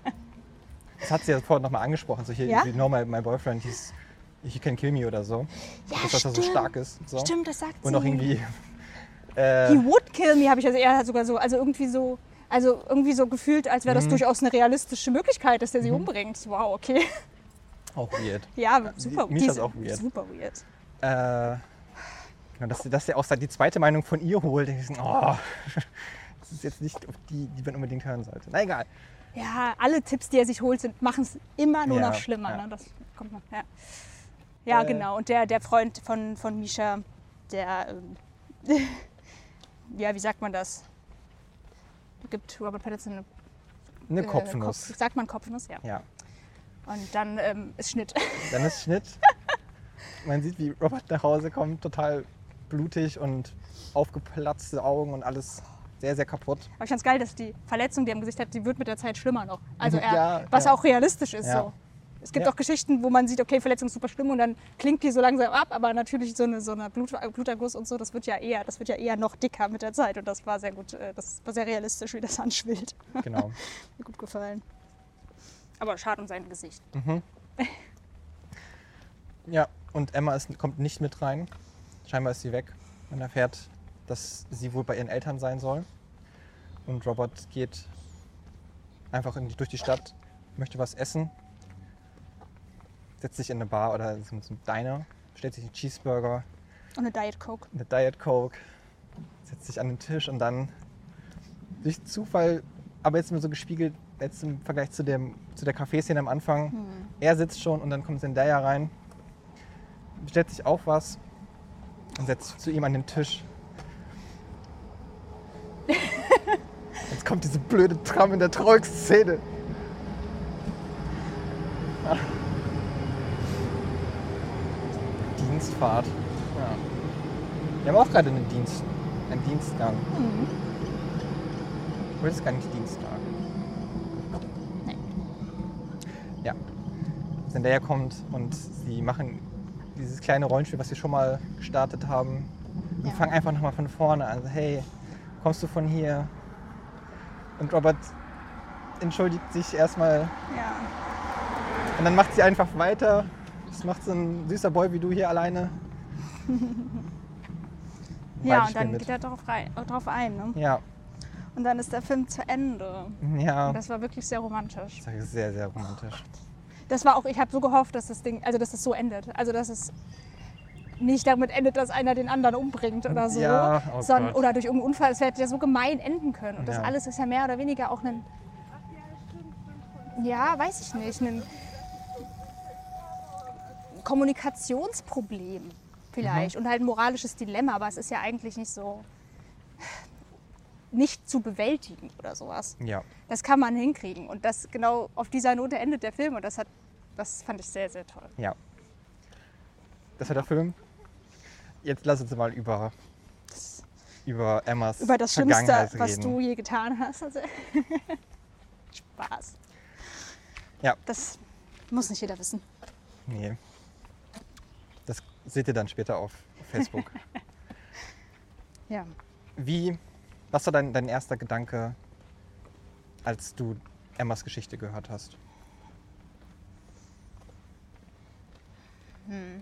Das hat sie ja vorhin nochmal angesprochen, so hier, Ja? you know my, my boyfriend, he's, he can kill me oder so. Ja, dass, dass er so stimmt. stark ist. Und, so. Stimmt, das sagt Und sie. auch irgendwie... Äh, He would kill me, habe ich also eher sogar so, also irgendwie so, also irgendwie so gefühlt, als wäre das Mhm. durchaus eine realistische Möglichkeit, dass der sie umbringt. Wow, okay. auch weird. Ja, super. Misha ist diese- auch weird. Super weird. Äh, genau, dass, dass er auch die zweite Meinung von ihr holt. Ich so, oh, das ist jetzt nicht auf die, die man unbedingt hören sollte. Na egal. Ja, alle Tipps, die er sich holt, sind, machen es immer nur Ja, noch schlimmer. ja. Ne? Das kommt noch, ja, ja Äh. genau. Und der, der Freund von, von Misha, der, ähm, ja, wie sagt man das? Gibt Robert Pattinson eine Eine äh, Kopfnuss. Kopf, sagt man Kopfnuss? Ja. Ja. Und dann ähm, ist Schnitt. Dann ist Schnitt. Man sieht, wie Robert nach Hause kommt, total blutig und aufgeplatzte Augen und alles sehr, sehr kaputt. Aber ich fand's geil, dass die Verletzung, die er im Gesicht hat, die wird mit der Zeit schlimmer noch. Also er, Ja, was ja. auch realistisch ist. Ja. So. Es gibt Ja. auch Geschichten, wo man sieht, okay, Verletzung ist super schlimm und dann klingt die so langsam ab, aber natürlich so eine, so eine Blut, Bluterguss und so, das wird ja eher, das wird ja eher noch dicker mit der Zeit und das war sehr gut, äh, das war sehr realistisch, wie das anschwillt. Genau. Mir gut gefallen. Aber schade um sein Gesicht. Mhm. Ja, und Emma ist, kommt nicht mit rein. Scheinbar ist sie weg. Man erfährt, dass sie wohl bei ihren Eltern sein soll. Und Robert geht einfach in die, durch die Stadt, möchte was essen, setzt sich in eine Bar oder so ein Diner, stellt sich einen Cheeseburger, Und eine Diet Coke. eine Diet Coke, setzt sich an den Tisch und dann durch Zufall, aber jetzt nur so gespiegelt, jetzt im Vergleich zu, dem, zu der Kaffeeszene am Anfang, Hm. er sitzt schon und dann kommt Zendaya rein, bestellt sich auch was und setzt zu ihm an den Tisch. Jetzt kommt diese blöde Tram in der Traurig-Szene. Ah. Dienstfahrt. Ja. Wir haben auch gerade einen Dienst, einen Dienstgang. Mhm. Oder ist gar nicht Dienstag? Nee. Ja. Zendaya kommt und sie machen dieses kleine Rollenspiel, was wir schon mal gestartet haben. Und Ja. fangen einfach nochmal von vorne an. Also, hey, kommst du von hier? Und Robert entschuldigt sich erstmal. Ja. Und dann macht sie einfach weiter. Das macht so ein süßer Boy wie du hier alleine. Ja, Beide und spielen dann mit. geht er darauf, rein, äh, drauf ein. Ne? Ja, Und dann ist der Film zu Ende. ja. Und das war wirklich sehr romantisch. Das ist sehr, sehr romantisch. Das war auch, ich habe so gehofft, dass das Ding, also dass es so endet. Also dass es nicht damit endet, dass einer den anderen umbringt oder so. Ja, oh sondern, Gott. oder durch irgendeinen Unfall. Es hätte ja so gemein enden können. Und das Ja. alles ist ja mehr oder weniger auch ein, ja, weiß ich nicht, ein Kommunikationsproblem vielleicht. Mhm. Und halt ein moralisches Dilemma. Aber es ist ja eigentlich nicht so, nicht zu bewältigen oder sowas. Ja. Das kann man hinkriegen. Und das genau auf dieser Note endet der Film. Und das, hat, das fand ich sehr, sehr toll. Ja. Das war der Film. Jetzt lass uns mal über, über Emmas über das Schlimmste, Vergangenheit was reden. du je getan hast. Also Spaß. Ja. Das muss nicht jeder wissen. Nee. Das seht ihr dann später auf Facebook. Ja. Wie, was war dein, dein erster Gedanke, als du Emmas Geschichte gehört hast? Hm.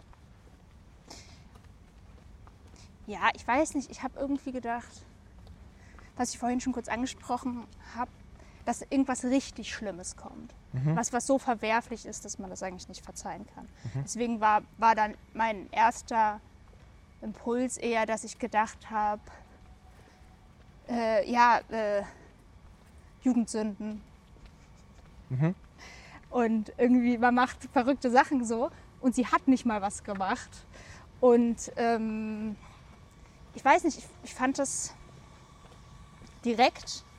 Ja, ich weiß nicht. Ich habe irgendwie gedacht, was ich vorhin schon kurz angesprochen habe, dass irgendwas richtig Schlimmes kommt. Mhm. Was, was so verwerflich ist, dass man das eigentlich nicht verzeihen kann. Mhm. Deswegen war, war dann mein erster Impuls eher, dass ich gedacht habe, äh, ja, äh, Jugendsünden. Mhm. Und irgendwie, man macht verrückte Sachen so und sie hat nicht mal was gemacht. Und ähm, ich weiß nicht, ich, ich fand das direkt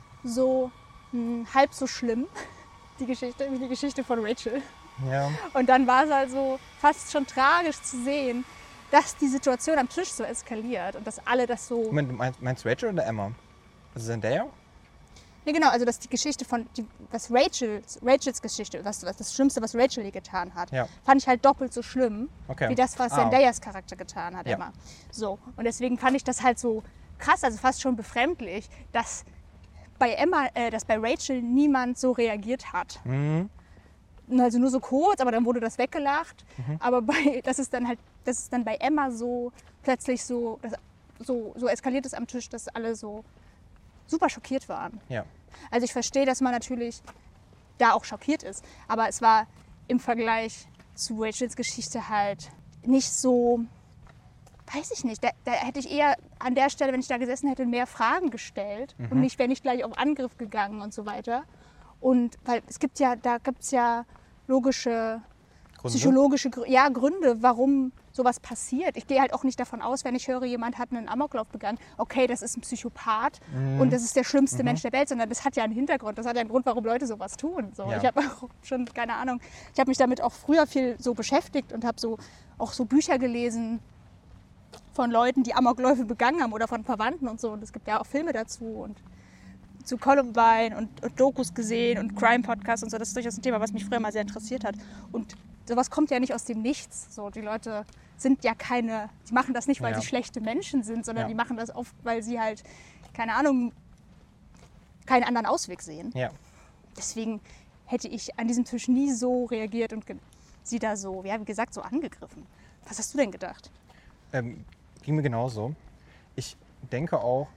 so mh, halb so schlimm, die Geschichte, wie die Geschichte von Rachel. Ja. Und dann war es also fast schon tragisch zu sehen, dass die Situation am Tisch so eskaliert und dass alle das so... Moment, du meinst, meinst Rachel oder Emma? Also Zendaya? Nee, genau, also dass die Geschichte von, die, was Rachel, Rachels Geschichte, was, was das Schlimmste, was Rachel je getan hat, Ja. fand ich halt doppelt so schlimm, Okay. wie das, was Ah, Zendayas Charakter getan hat, Ja. immer. So, und deswegen fand ich das halt so krass, also fast schon befremdlich, dass bei Emma, äh, dass bei Rachel niemand so reagiert hat. Mhm. Also nur so kurz, aber dann wurde das weggelacht. Mhm. Aber bei, das ist dann halt, das ist dann bei Emma so plötzlich so, das, so, so eskaliert ist am Tisch, dass alle so super schockiert waren. Ja. Also ich verstehe, dass man natürlich da auch schockiert ist. Aber es war im Vergleich zu Rachels Geschichte halt nicht so, weiß ich nicht, da, da hätte ich eher an der Stelle, wenn ich da gesessen hätte, mehr Fragen gestellt Mhm. und nicht, wäre nicht gleich auf Angriff gegangen und so weiter. Und weil es gibt ja, da gibt es ja logische, Gründe? psychologische Grü- ja, Gründe, warum sowas passiert. Ich gehe halt auch nicht davon aus, wenn ich höre, jemand hat einen Amoklauf begangen, okay, das ist ein Psychopath Mhm. und das ist der schlimmste Mhm. Mensch der Welt, sondern das hat ja einen Hintergrund, das hat ja einen Grund, warum Leute sowas tun. So, Ja. Ich habe auch schon, keine Ahnung, ich habe mich damit auch früher viel so beschäftigt und habe so auch so Bücher gelesen von Leuten, die Amokläufe begangen haben oder von Verwandten und so. Und es gibt ja auch Filme dazu und zu Columbine und, und Dokus gesehen und Crime-Podcasts und so. Das ist durchaus ein Thema, was mich früher mal sehr interessiert hat. Und sowas kommt ja nicht aus dem Nichts. So, die Leute sind ja keine, die machen das nicht, weil Ja. sie schlechte Menschen sind, sondern Ja. die machen das oft, weil sie halt, keine Ahnung, keinen anderen Ausweg sehen. Ja. Deswegen hätte ich an diesem Tisch nie so reagiert und ge- sie da so, ja, wie gesagt, so angegriffen. Was hast du denn gedacht? Ähm, ging mir genauso. Ich denke auch,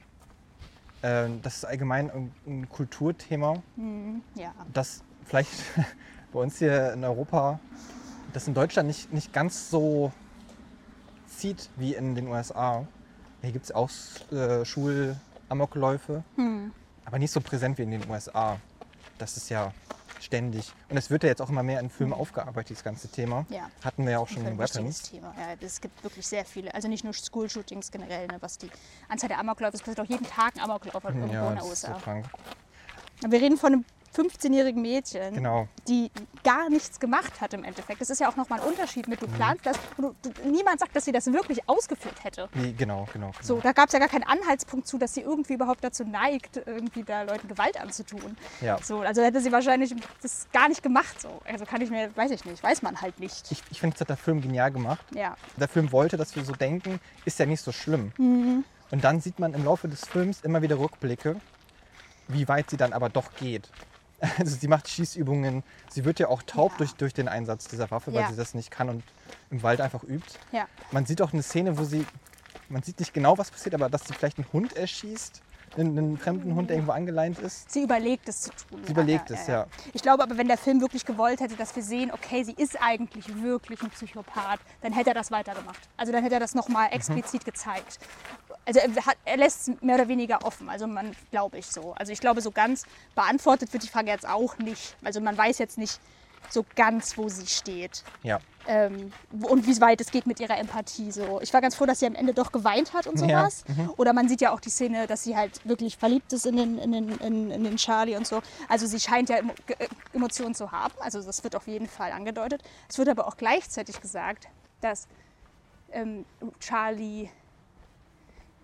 äh, das ist allgemein ein, ein Kulturthema, Hm, ja. das vielleicht bei uns hier in Europa, das in Deutschland nicht, nicht ganz so zieht wie in den U S A. Hier gibt es auch äh, Schulamokläufe, Hm. aber nicht so präsent wie in den U S A. Das ist ja ständig. Und es wird ja jetzt auch immer mehr in Filmen aufgearbeitet, dieses ganze Thema. Ja. Hatten wir ja auch schon Ein in wichtiges Weapons. Thema. Ja, es gibt wirklich sehr viele, also nicht nur School-Shootings generell, ne, was die Anzahl der Amokläufe, es passiert auch jeden Tag ein Amoklauf irgendwo Ja, in das der ist so U S A. krank. Aber wir reden von einem fünfzehnjährigen Mädchen, Genau. die gar nichts gemacht hat im Endeffekt. Das ist ja auch nochmal ein Unterschied mit, du planst das, und du, du, niemand sagt, dass sie das wirklich ausgeführt hätte. Nee, genau, genau. genau. So, da gab es ja gar keinen Anhaltspunkt zu, dass sie irgendwie überhaupt dazu neigt, irgendwie da Leuten Gewalt anzutun. Ja. So, also hätte sie wahrscheinlich das gar nicht gemacht. So. Also kann ich mir, weiß ich nicht, weiß man halt nicht. Ich, ich finde, das hat der Film genial gemacht. Ja. Der Film wollte, dass wir so denken, ist ja nicht so schlimm. Mhm. Und dann sieht man im Laufe des Films immer wieder Rückblicke, wie weit sie dann aber doch geht. Also sie macht Schießübungen, sie wird ja auch taub Ja. durch, durch den Einsatz dieser Waffe, weil Ja. sie das nicht kann und im Wald einfach übt. Ja. Man sieht auch eine Szene, wo sie, man sieht nicht genau, was passiert, aber dass sie vielleicht einen Hund erschießt, einen, einen fremden Hund, der irgendwo angeleint ist. Sie überlegt es zu tun. Sie überlegt es, ja. Ich glaube aber, wenn der Film wirklich gewollt hätte, dass wir sehen, okay, sie ist eigentlich wirklich ein Psychopath, dann hätte er das weitergemacht. Also dann hätte er das nochmal explizit gezeigt. Also er, hat, er lässt es mehr oder weniger offen, also man, glaube ich so. Also ich glaube, so ganz beantwortet wird die Frage jetzt auch nicht. Also man weiß jetzt nicht so ganz, wo sie steht. Ja. Ähm, und wie weit es geht mit ihrer Empathie. So. Ich war ganz froh, dass sie am Ende doch geweint hat und Ja, sowas. Oder man sieht ja auch die Szene, dass sie halt wirklich verliebt ist in den, in den, in, in den Charlie und so. Also sie scheint ja Emo Ge- Emotionen zu haben. Also das wird auf jeden Fall angedeutet. Es wird aber auch gleichzeitig gesagt, dass ähm, Charlie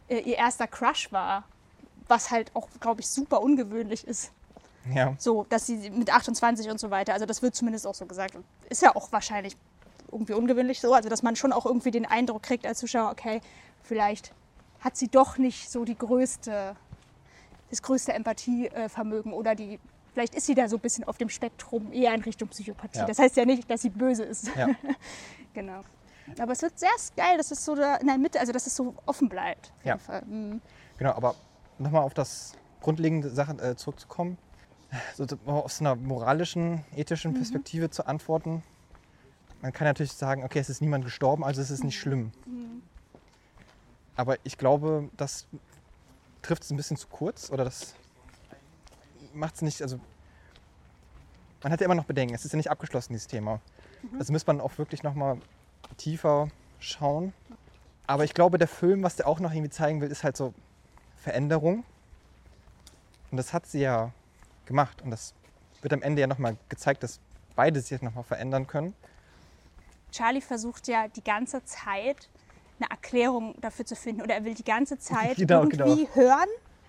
äh, ihr erster Crush war. Was halt auch, glaube ich, super ungewöhnlich ist. Ja. So, dass sie mit achtundzwanzig und so weiter, also das wird zumindest auch so gesagt. Und ist ja auch wahrscheinlich irgendwie ungewöhnlich so, also dass man schon auch irgendwie den Eindruck kriegt als Zuschauer, okay, vielleicht hat sie doch nicht so die größte, das größte Empathievermögen oder die, vielleicht ist sie da so ein bisschen auf dem Spektrum eher in Richtung Psychopathie. Ja. Das heißt ja nicht, dass sie böse ist. Ja. Genau. Aber es wird sehr geil, dass es so da in der Mitte, also dass es so offen bleibt. Auf jeden Ja. Fall. Mhm. Genau, aber nochmal auf das grundlegende Sache äh, zurückzukommen, so aus einer moralischen, ethischen Perspektive mhm. zu antworten. Man kann natürlich sagen, okay, es ist niemand gestorben, also es ist nicht schlimm. Mhm. Aber ich glaube, das trifft es ein bisschen zu kurz oder das macht es nicht, also man hat ja immer noch Bedenken, es ist ja nicht abgeschlossen, dieses Thema. Mhm. Also muss man auch wirklich nochmal tiefer schauen. Aber ich glaube, der Film, was der auch noch irgendwie zeigen will, ist halt so Veränderung. Und das hat sie ja gemacht. Und das wird am Ende ja nochmal gezeigt, dass beide sich jetzt nochmal verändern können. Charlie versucht ja die ganze Zeit eine Erklärung dafür zu finden. Oder er will die ganze Zeit genau, irgendwie genau. hören,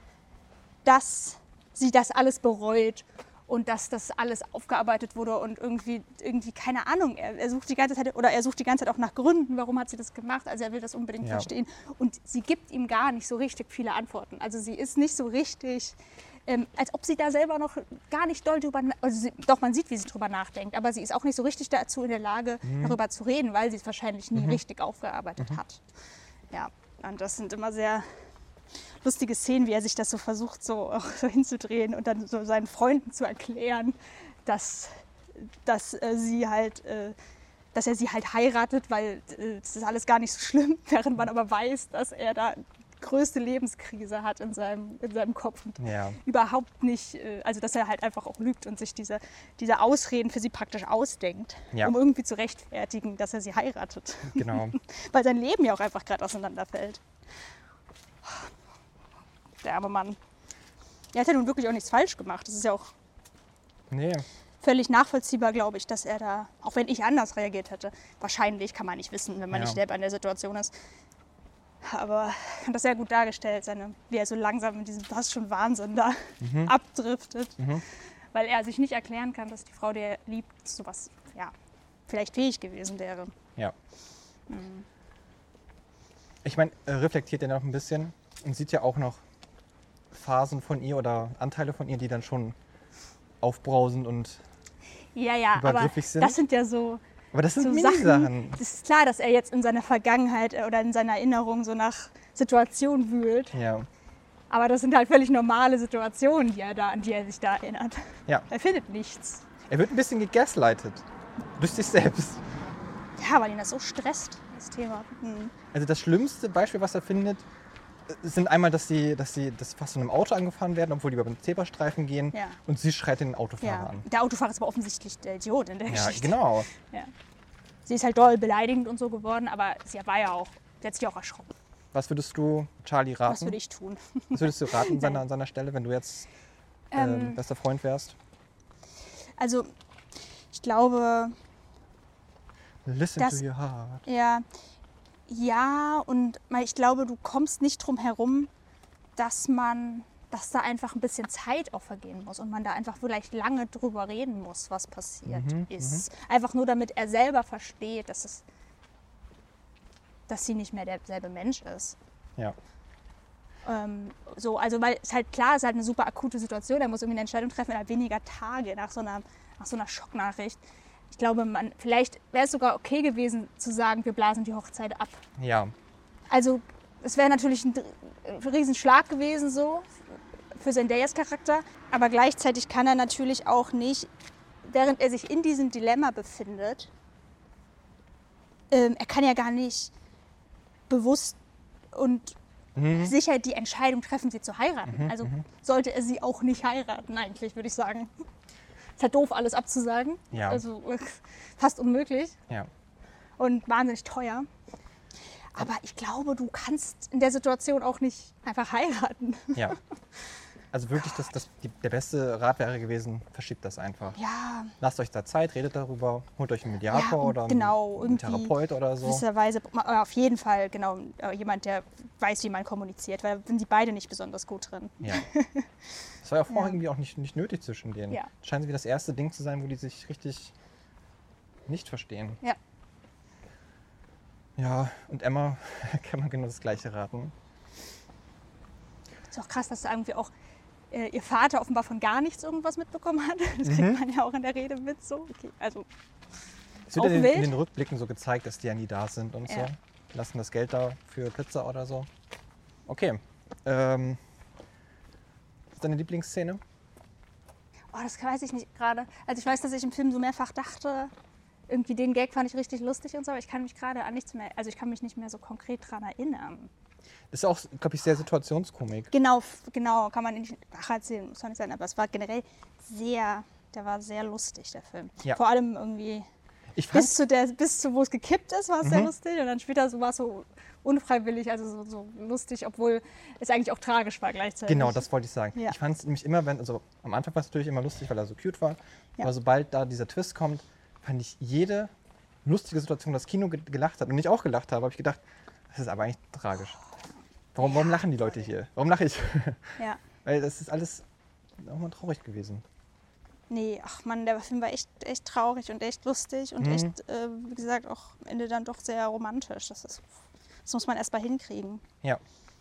dass sie das alles bereut und dass das alles aufgearbeitet wurde und irgendwie, irgendwie keine Ahnung, er, er sucht die ganze Zeit oder er sucht die ganze Zeit auch nach Gründen, warum hat sie das gemacht, also er will das unbedingt ja. verstehen und sie gibt ihm gar nicht so richtig viele Antworten, also sie ist nicht so richtig, ähm, als ob sie da selber noch gar nicht doll drüber, also sie, doch man sieht, wie sie drüber nachdenkt, aber sie ist auch nicht so richtig dazu in der Lage, mhm. darüber zu reden, weil sie es wahrscheinlich nie mhm. richtig aufgearbeitet mhm. hat. Ja, und das sind immer sehr lustige Szenen, wie er sich das so versucht, so, auch so hinzudrehen und dann so seinen Freunden zu erklären, dass, dass, äh, sie halt, äh, dass er sie halt heiratet, weil äh, das ist alles gar nicht so schlimm, während man aber weiß, dass er da größte Lebenskrise hat in seinem, in seinem Kopf und ja. überhaupt nicht, äh, also dass er halt einfach auch lügt und sich diese, diese Ausreden für sie praktisch ausdenkt, ja. um irgendwie zu rechtfertigen, dass er sie heiratet. Genau. Weil sein Leben ja auch einfach gerade auseinanderfällt. Der arme Mann. Er hat ja nun wirklich auch nichts falsch gemacht. Das ist ja auch nee. völlig nachvollziehbar, glaube ich, dass er da, auch wenn ich anders reagiert hätte, wahrscheinlich, kann man nicht wissen, wenn man ja. nicht selber in der Situation ist. Aber ich fand das sehr gut dargestellt, seine, wie er so langsam in diesem fast schon Wahnsinn da mhm. abdriftet. Mhm. Weil er sich nicht erklären kann, dass die Frau, die er liebt, sowas ja, vielleicht fähig gewesen wäre. Ja. Mhm. Ich meine, er reflektiert ja noch ein bisschen und sieht ja auch noch Phasen von ihr oder Anteile von ihr, die dann schon aufbrausend und ja, ja, übergriffig aber sind. Das sind ja so, aber das sind so Mini-Sachen. Es ist klar, dass er jetzt in seiner Vergangenheit oder in seiner Erinnerung so nach Situationen wühlt. Ja. Aber das sind halt völlig normale Situationen, die er da, an die er sich da erinnert. Ja. Er findet nichts. Er wird ein bisschen gegaslightet. Durch sich selbst. Ja, weil ihn das so stresst, das Thema. Hm. Also das schlimmste Beispiel, was er findet, sind einmal, dass sie, dass sie dass fast von einem Auto angefahren werden, obwohl die über den Zebrastreifen gehen. Ja. Und sie schreit den Autofahrer ja. an. Der Autofahrer ist aber offensichtlich der Idiot in der ja, Geschichte. Genau. Ja. Sie ist halt doll beleidigend und so geworden, aber sie war ja auch, sie hat sich auch erschrocken. Was würdest du Charlie raten? Was würde ich tun? Was würdest du raten an seiner, an seiner Stelle, wenn du jetzt ähm, ähm, bester Freund wärst? Also, ich glaube... Listen dass, to your heart. Ja, ja, und ich glaube, du kommst nicht drum herum, dass man, dass da einfach ein bisschen Zeit auch vergehen muss und man da einfach vielleicht lange drüber reden muss, was passiert mhm, ist. Mhm. Einfach nur, damit er selber versteht, dass es, dass sie nicht mehr derselbe Mensch ist. Ja. Ähm, so, also weil es halt klar ist, halt eine super akute Situation. Er muss irgendwie eine Entscheidung treffen innerhalb weniger Tage nach so einer, nach so einer Schocknachricht. Ich glaube, man, vielleicht wäre es sogar okay gewesen, zu sagen, wir blasen die Hochzeit ab. Ja. Also, es wäre natürlich ein, ein Riesenschlag gewesen, so, für Zendayas Charakter. Aber gleichzeitig kann er natürlich auch nicht, während er sich in diesem Dilemma befindet, ähm, er kann ja gar nicht bewusst und mhm. sicher die Entscheidung treffen, sie zu heiraten. Mhm, also mhm. sollte er sie auch nicht heiraten, eigentlich, würde ich sagen. Ist halt doof, alles abzusagen. Ja. Also fast unmöglich. Ja. Und wahnsinnig teuer. Aber ich glaube, du kannst in der Situation auch nicht einfach heiraten. Ja. Also wirklich, das, das, die, der beste Rat wäre gewesen, verschiebt das einfach. Ja, Lasst euch da Zeit, redet darüber, holt euch einen Mediator Ja, und oder einen, genau, einen irgendwie Therapeut oder so. gewisserweise, ma- auf jeden Fall, genau, äh, jemand, der weiß, wie man kommuniziert, weil da sind die beide nicht besonders gut drin. Ja. Das war ja vorher Ja. irgendwie auch nicht, nicht nötig zwischen denen. Ja. Scheint wie das erste Ding zu sein, wo die sich richtig nicht verstehen. Ja. Ja, und Emma kann man genau das Gleiche raten. Ist auch krass, dass da irgendwie auch äh, ihr Vater offenbar von gar nichts irgendwas mitbekommen hat. Das kriegt Mhm. man ja auch in der Rede mit so. Okay, also Es wird Auch in, den- wild. in den Rückblicken so gezeigt, dass die ja nie da sind und Ja. so. Die lassen das Geld da für Pizza oder so. Okay. Ähm, was ist deine Lieblingsszene? Oh, das weiß ich nicht gerade. Also ich weiß, dass ich im Film so mehrfach dachte, irgendwie den Gag fand ich richtig lustig und so, aber ich kann mich gerade an nichts mehr, also ich kann mich nicht mehr so konkret dran erinnern. Ist auch, glaube ich, sehr Situationskomik. Genau, f- genau, kann man nicht nacherzählen, muss man nicht sein, aber es war generell sehr, der war sehr lustig, der Film. Ja. Vor allem irgendwie Ich fand, bis zu der, bis zu wo es gekippt ist, war es sehr Mhm. lustig und dann später so war es so unfreiwillig, also so, so lustig, obwohl es eigentlich auch tragisch war gleichzeitig. genau, das wollte ich sagen. Ja. Ich fand es nämlich immer, wenn, also am Anfang war es natürlich immer lustig, weil er so cute war. Ja. Aber sobald da dieser Twist kommt, fand ich jede lustige Situation, wo das Kino ge gelacht hat und ich auch gelacht habe, habe ich gedacht, das ist aber eigentlich tragisch. Warum, warum lachen die Leute hier? Warum lache ich? Ja. Weil das ist alles auch mal traurig gewesen. Nee, ach man, der Film war echt, echt traurig und echt lustig und Mhm. echt, äh, wie gesagt, auch am Ende dann doch sehr romantisch. Das, ist, das muss man erst mal hinkriegen. Ja.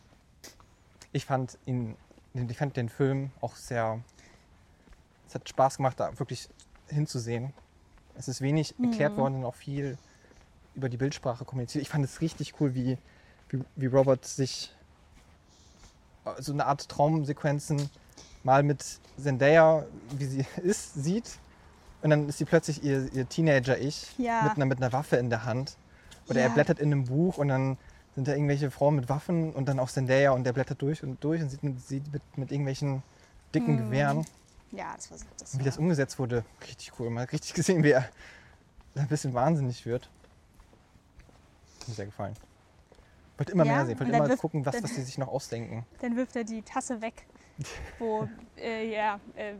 Ich fand ihn, ich fand den Film auch sehr, es hat Spaß gemacht, da wirklich hinzusehen. Es ist wenig erklärt worden und auch viel über die Bildsprache kommuniziert. Ich fand es richtig cool, wie, wie, wie Robert sich äh, so eine Art Traumsequenzen mal mit Zendaya, wie sie ist, sieht. Und dann ist sie plötzlich ihr, ihr Teenager-Ich Ja. mit, einer, mit einer Waffe in der Hand. Oder Ja. er blättert in einem Buch und dann sind da irgendwelche Frauen mit Waffen und dann auch Zendaya und der blättert durch und durch und sieht mit, sieht mit, mit irgendwelchen dicken Gewehren. Ja, das war das. Und wie war- das umgesetzt wurde, richtig cool. Man hat richtig gesehen, wie er ein bisschen wahnsinnig wird. Hat mir sehr gefallen. Wollte immer Ja, mehr sehen, wollte und dann immer wirft- gucken, was, dann- was die sich noch ausdenken. Dann wirft er die Tasse weg, wo, äh, ja, äh,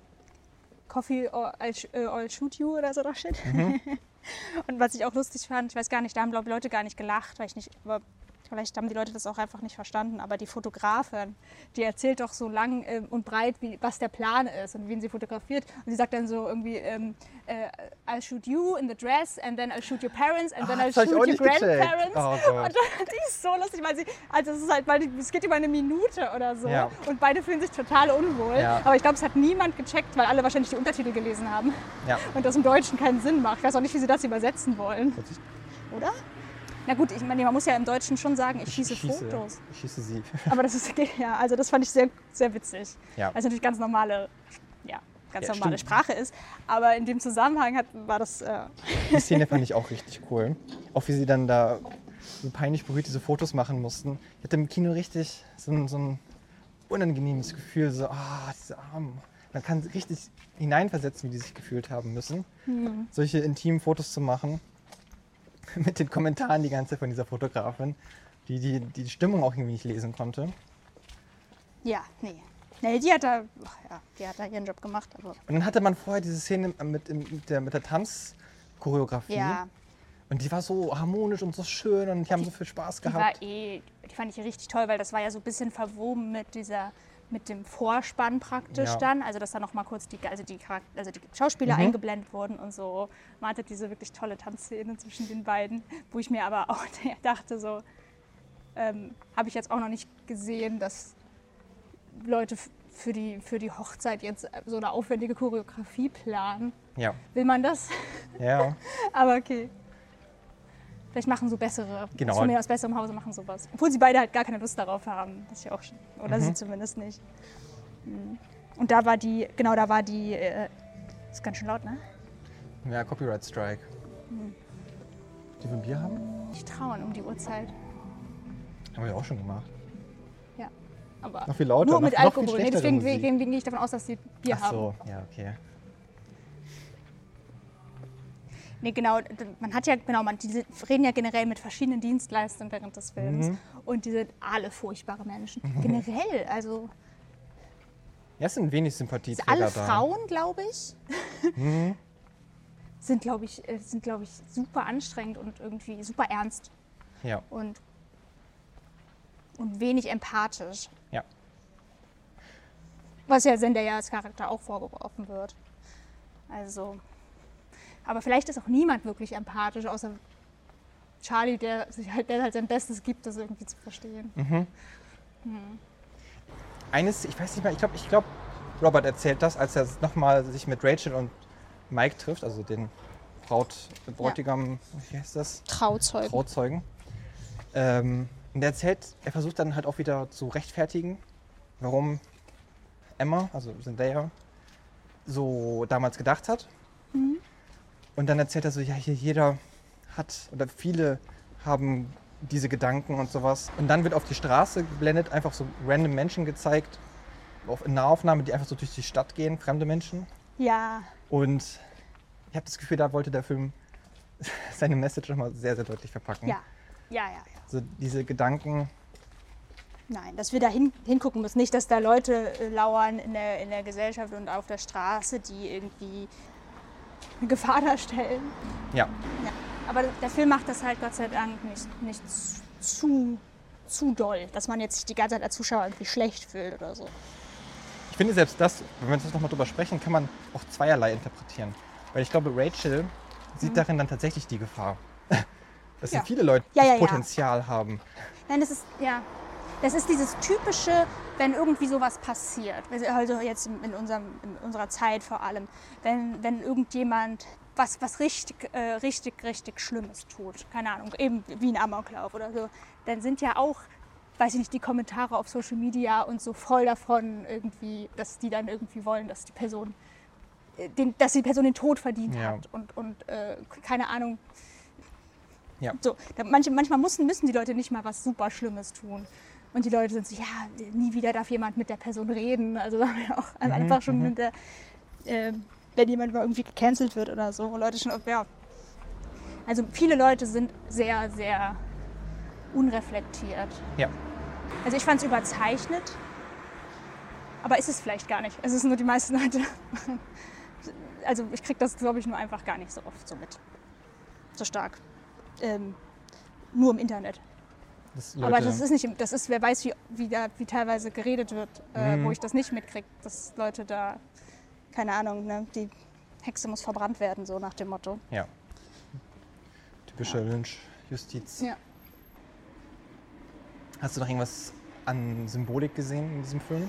Coffee or I'll, sh- äh, I'll shoot you oder so da steht. Mhm. Und was ich auch lustig fand, ich weiß gar nicht, da haben glaube ich Leute gar nicht gelacht, weil ich nicht, aber vielleicht haben die Leute das auch einfach nicht verstanden, aber die Fotografin, die erzählt doch so lang äh, und breit, wie, was der Plan ist und wen sie fotografiert. Und sie sagt dann so irgendwie, ähm, äh, I'll shoot you in the dress and then I'll shoot your parents and then Ah, I'll das hab ich shoot auch your nicht gecheckt. grandparents. Oh Gott. Und die ist so lustig, weil sie, also es ist halt, weil die, es geht über eine Minute oder so Ja. und beide fühlen sich total unwohl. Ja. Aber ich glaube, es hat niemand gecheckt, weil alle wahrscheinlich die Untertitel gelesen haben Ja. und das im Deutschen keinen Sinn macht. Ich weiß auch nicht, wie sie das übersetzen wollen. Hört sich- Oder? Na gut, ich meine, man muss ja im Deutschen schon sagen, ich schieße, schieße, Fotos. Ich schieße sie. Aber das ist, ja, also das fand ich sehr, sehr witzig. Ja. Weil es natürlich ganz normale, ja, ganz Ja, normale stimmt. Sprache ist. Aber in dem Zusammenhang hat, war das, äh, Die Szene fand ich auch richtig cool. Auch wie sie dann da so peinlich berührt diese Fotos machen mussten. Ich hatte im Kino richtig so ein, so ein unangenehmes Gefühl, so, ah, diese Armen. Man kann richtig hineinversetzen, wie die sich gefühlt haben müssen, Hm. solche intimen Fotos zu machen. Mit den Kommentaren die ganze Zeit von dieser Fotografin, die die, die Stimmung auch irgendwie nicht lesen konnte. ja, nee. Nee, die hat da, ach ja, die hat da ihren Job gemacht. Aber, Und dann hatte man vorher diese Szene mit, mit der, mit der Tanzchoreografie. ja, Und die war so harmonisch und so schön und die haben so viel Spaß die gehabt. war eh, die fand ich richtig toll, weil das war ja so ein bisschen verwoben mit dieser, mit dem Vorspann praktisch Ja. dann. Also dass da noch mal kurz die, also die, Charak- also die Schauspieler Mhm. eingeblendet wurden und so. Man hatte diese wirklich tolle Tanzszene zwischen den beiden, wo ich mir aber auch dachte so, ähm, habe ich jetzt auch noch nicht gesehen, dass Leute f- für die, für die Hochzeit jetzt so eine aufwendige Choreografie planen. Ja. Will man das? Ja. Aber okay. Vielleicht machen so bessere, Genau. von mir aus besserem Hause machen sowas. Obwohl sie beide halt gar keine Lust darauf haben. Das ist ja auch schon. Oder Mhm. sie zumindest nicht. Mhm. Und da war die, genau, da war die, äh, ist ganz schön laut, ne? Ja, Copyright Strike. Hm. Die wir Bier haben? Nicht trauen um die Uhrzeit. Haben wir auch schon gemacht. Ja. Aber Noch viel lauter, nur noch- mit noch viel Alkohol. Nee, schlechtere deswegen, Musik. deswegen gehe ich davon aus, dass sie Bier Ach haben. so, ja, okay. Nee, genau, d- man hat ja, genau, man, die reden ja generell mit verschiedenen Dienstleistern während des Films. Mhm. Und die sind alle furchtbare Menschen. Generell, also Ja, es sind wenig Also Sympathieträger alle da. Frauen, glaube ich, Mhm. sind, glaube ich, äh, sind, glaube ich, super anstrengend und irgendwie super ernst Ja, und, und wenig empathisch. ja. Was ja Zendayas Charakter auch vorgeworfen wird. Also, aber vielleicht ist auch niemand wirklich empathisch, außer Charlie, der sich halt, der halt sein Bestes gibt, das irgendwie zu verstehen. Mhm. Eines, ich weiß nicht mehr, ich glaube, ich glaub, Robert erzählt das, als er nochmal sich mit Rachel und Mike trifft, also den Braut, Bräutigam, wie heißt das? Trauzeugen. Trauzeugen. Ähm, und er erzählt, er versucht dann halt auch wieder zu rechtfertigen, warum Emma, also Zendaya, so damals gedacht hat. Mhm. Und dann erzählt er so, ja, hier jeder hat, oder viele haben diese Gedanken und sowas. Und dann wird auf die Straße geblendet, einfach so random Menschen gezeigt, auf in Nahaufnahme, die einfach so durch die Stadt gehen, fremde Menschen. Ja, Und ich habe das Gefühl, da wollte der Film seine Message nochmal sehr, sehr deutlich verpacken. ja, ja, ja, ja. So diese Gedanken, Nein, dass wir da hin, hingucken müssen. Nicht, dass da Leute äh, lauern in der, in der Gesellschaft und auf der Straße, die irgendwie eine Gefahr darstellen. ja, Ja. Aber der Film macht das halt Gott sei Dank nicht, nicht zu, zu doll, dass man jetzt sich die ganze Zeit als Zuschauer irgendwie schlecht fühlt oder so. ich finde selbst das, wenn wir jetzt nochmal drüber sprechen, kann man auch zweierlei interpretieren. Weil ich glaube, Rachel sieht darin dann tatsächlich die Gefahr. Dass Ja. ja viele Leute Ja, das ja, ja. Potenzial haben. Nein, das ist, ja, das ist dieses typische, wenn irgendwie sowas passiert, also jetzt in, unserem, in unserer Zeit vor allem, wenn, wenn irgendjemand was, was richtig, äh, richtig, richtig Schlimmes tut, keine Ahnung, eben wie ein Amoklauf oder so, dann sind ja auch, weiß ich nicht, die Kommentare auf Social Media und so voll davon irgendwie, dass die dann irgendwie wollen, dass die Person, äh, den, dass die Person den Tod verdient Ja. hat und, und äh, keine Ahnung. Ja. So, da, manche, manchmal müssen, müssen die Leute nicht mal was super Schlimmes tun. Und die Leute sind so, ja, nie wieder darf jemand mit der Person reden. Also da haben wir auch Mhm, einfach schon mhm. mit der, äh, wenn jemand mal irgendwie gecancelt wird oder so, wo Leute schon, ja. Also viele Leute sind sehr, sehr unreflektiert. Ja. Also ich fand es überzeichnet, aber ist es vielleicht gar nicht. Es ist nur die meisten Leute. Also ich kriege das, glaube ich, nur einfach gar nicht so oft so mit. So stark. Ähm, nur im Internet. Das Aber Leute- das ist nicht, im- das ist, wer weiß, wie, wie, da, wie teilweise geredet wird, äh, Mhm. wo ich das nicht mitkriege, dass Leute da, keine Ahnung, ne, die Hexe muss verbrannt werden, so nach dem Motto. Ja. Typische Lynch-Justiz. Ja. Hast du noch irgendwas an Symbolik gesehen in diesem Film?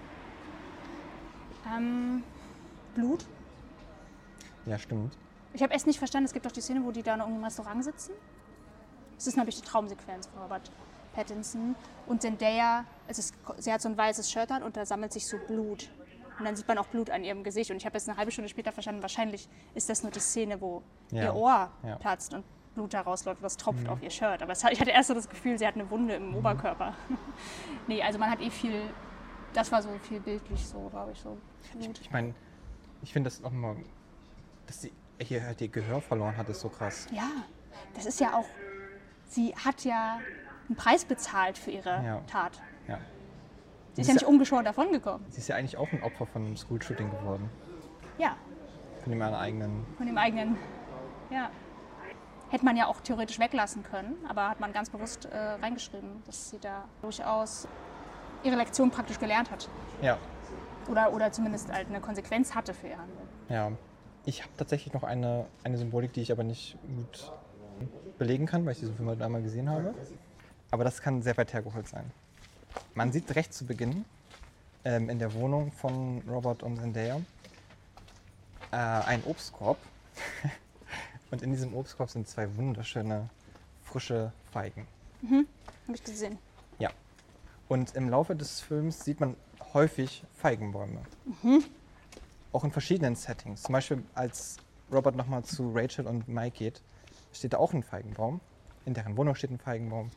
Ähm, Blut. Ja, stimmt. Ich habe erst nicht verstanden, es gibt doch die Szene, wo die da in irgendeinem Restaurant sitzen. Das ist nämlich die Traumsequenz von Robert Pattinson. Und Zendaya, es ist, sie hat so ein weißes Shirt an und da sammelt sich so Blut. Und dann sieht man auch Blut an ihrem Gesicht. Und ich habe jetzt eine halbe Stunde später verstanden, wahrscheinlich ist das nur die Szene, wo Ja. ihr Ohr Ja. platzt und Blut da rausläuft und das tropft auf ihr Shirt. Aber es hat, ich hatte erst so das Gefühl, sie hat eine Wunde im Oberkörper. Nee, also man hat eh viel, das war so viel bildlich so, glaube ich, so Blut. Ich meine, ich finde das auch mal, dass sie hier halt ihr Gehör verloren hat, ist so krass. Ja, das ist ja auch, sie hat ja einen Preis bezahlt für ihre Ja. Tat. Ja. Sie ist ja nicht ungeschoren davongekommen. Sie ist ja eigentlich auch ein Opfer von einem School-Shooting geworden. Ja, Von dem eigenen. von dem eigenen, ja. Hätte man ja auch theoretisch weglassen können, aber hat man ganz bewusst äh, reingeschrieben, dass sie da durchaus ihre Lektion praktisch gelernt hat. Ja. Oder, oder zumindest halt eine Konsequenz hatte für ihr Handeln. Ja. Ich habe tatsächlich noch eine, eine Symbolik, die ich aber nicht gut belegen kann, weil ich diesen Film halt einmal gesehen habe. Aber das kann sehr weit hergeholt sein. Man sieht recht zu Beginn ähm, in der Wohnung von Robert und Zendaya äh, einen Obstkorb. Und in diesem Obstkorb sind zwei wunderschöne, frische Feigen. Habe ich gesehen. Ja. Und im Laufe des Films sieht man häufig Feigenbäume. Auch in verschiedenen Settings. Zum Beispiel, als Robert nochmal zu Rachel und Mike geht, steht da auch ein Feigenbaum. In deren Wohnung steht ein Feigenbaum.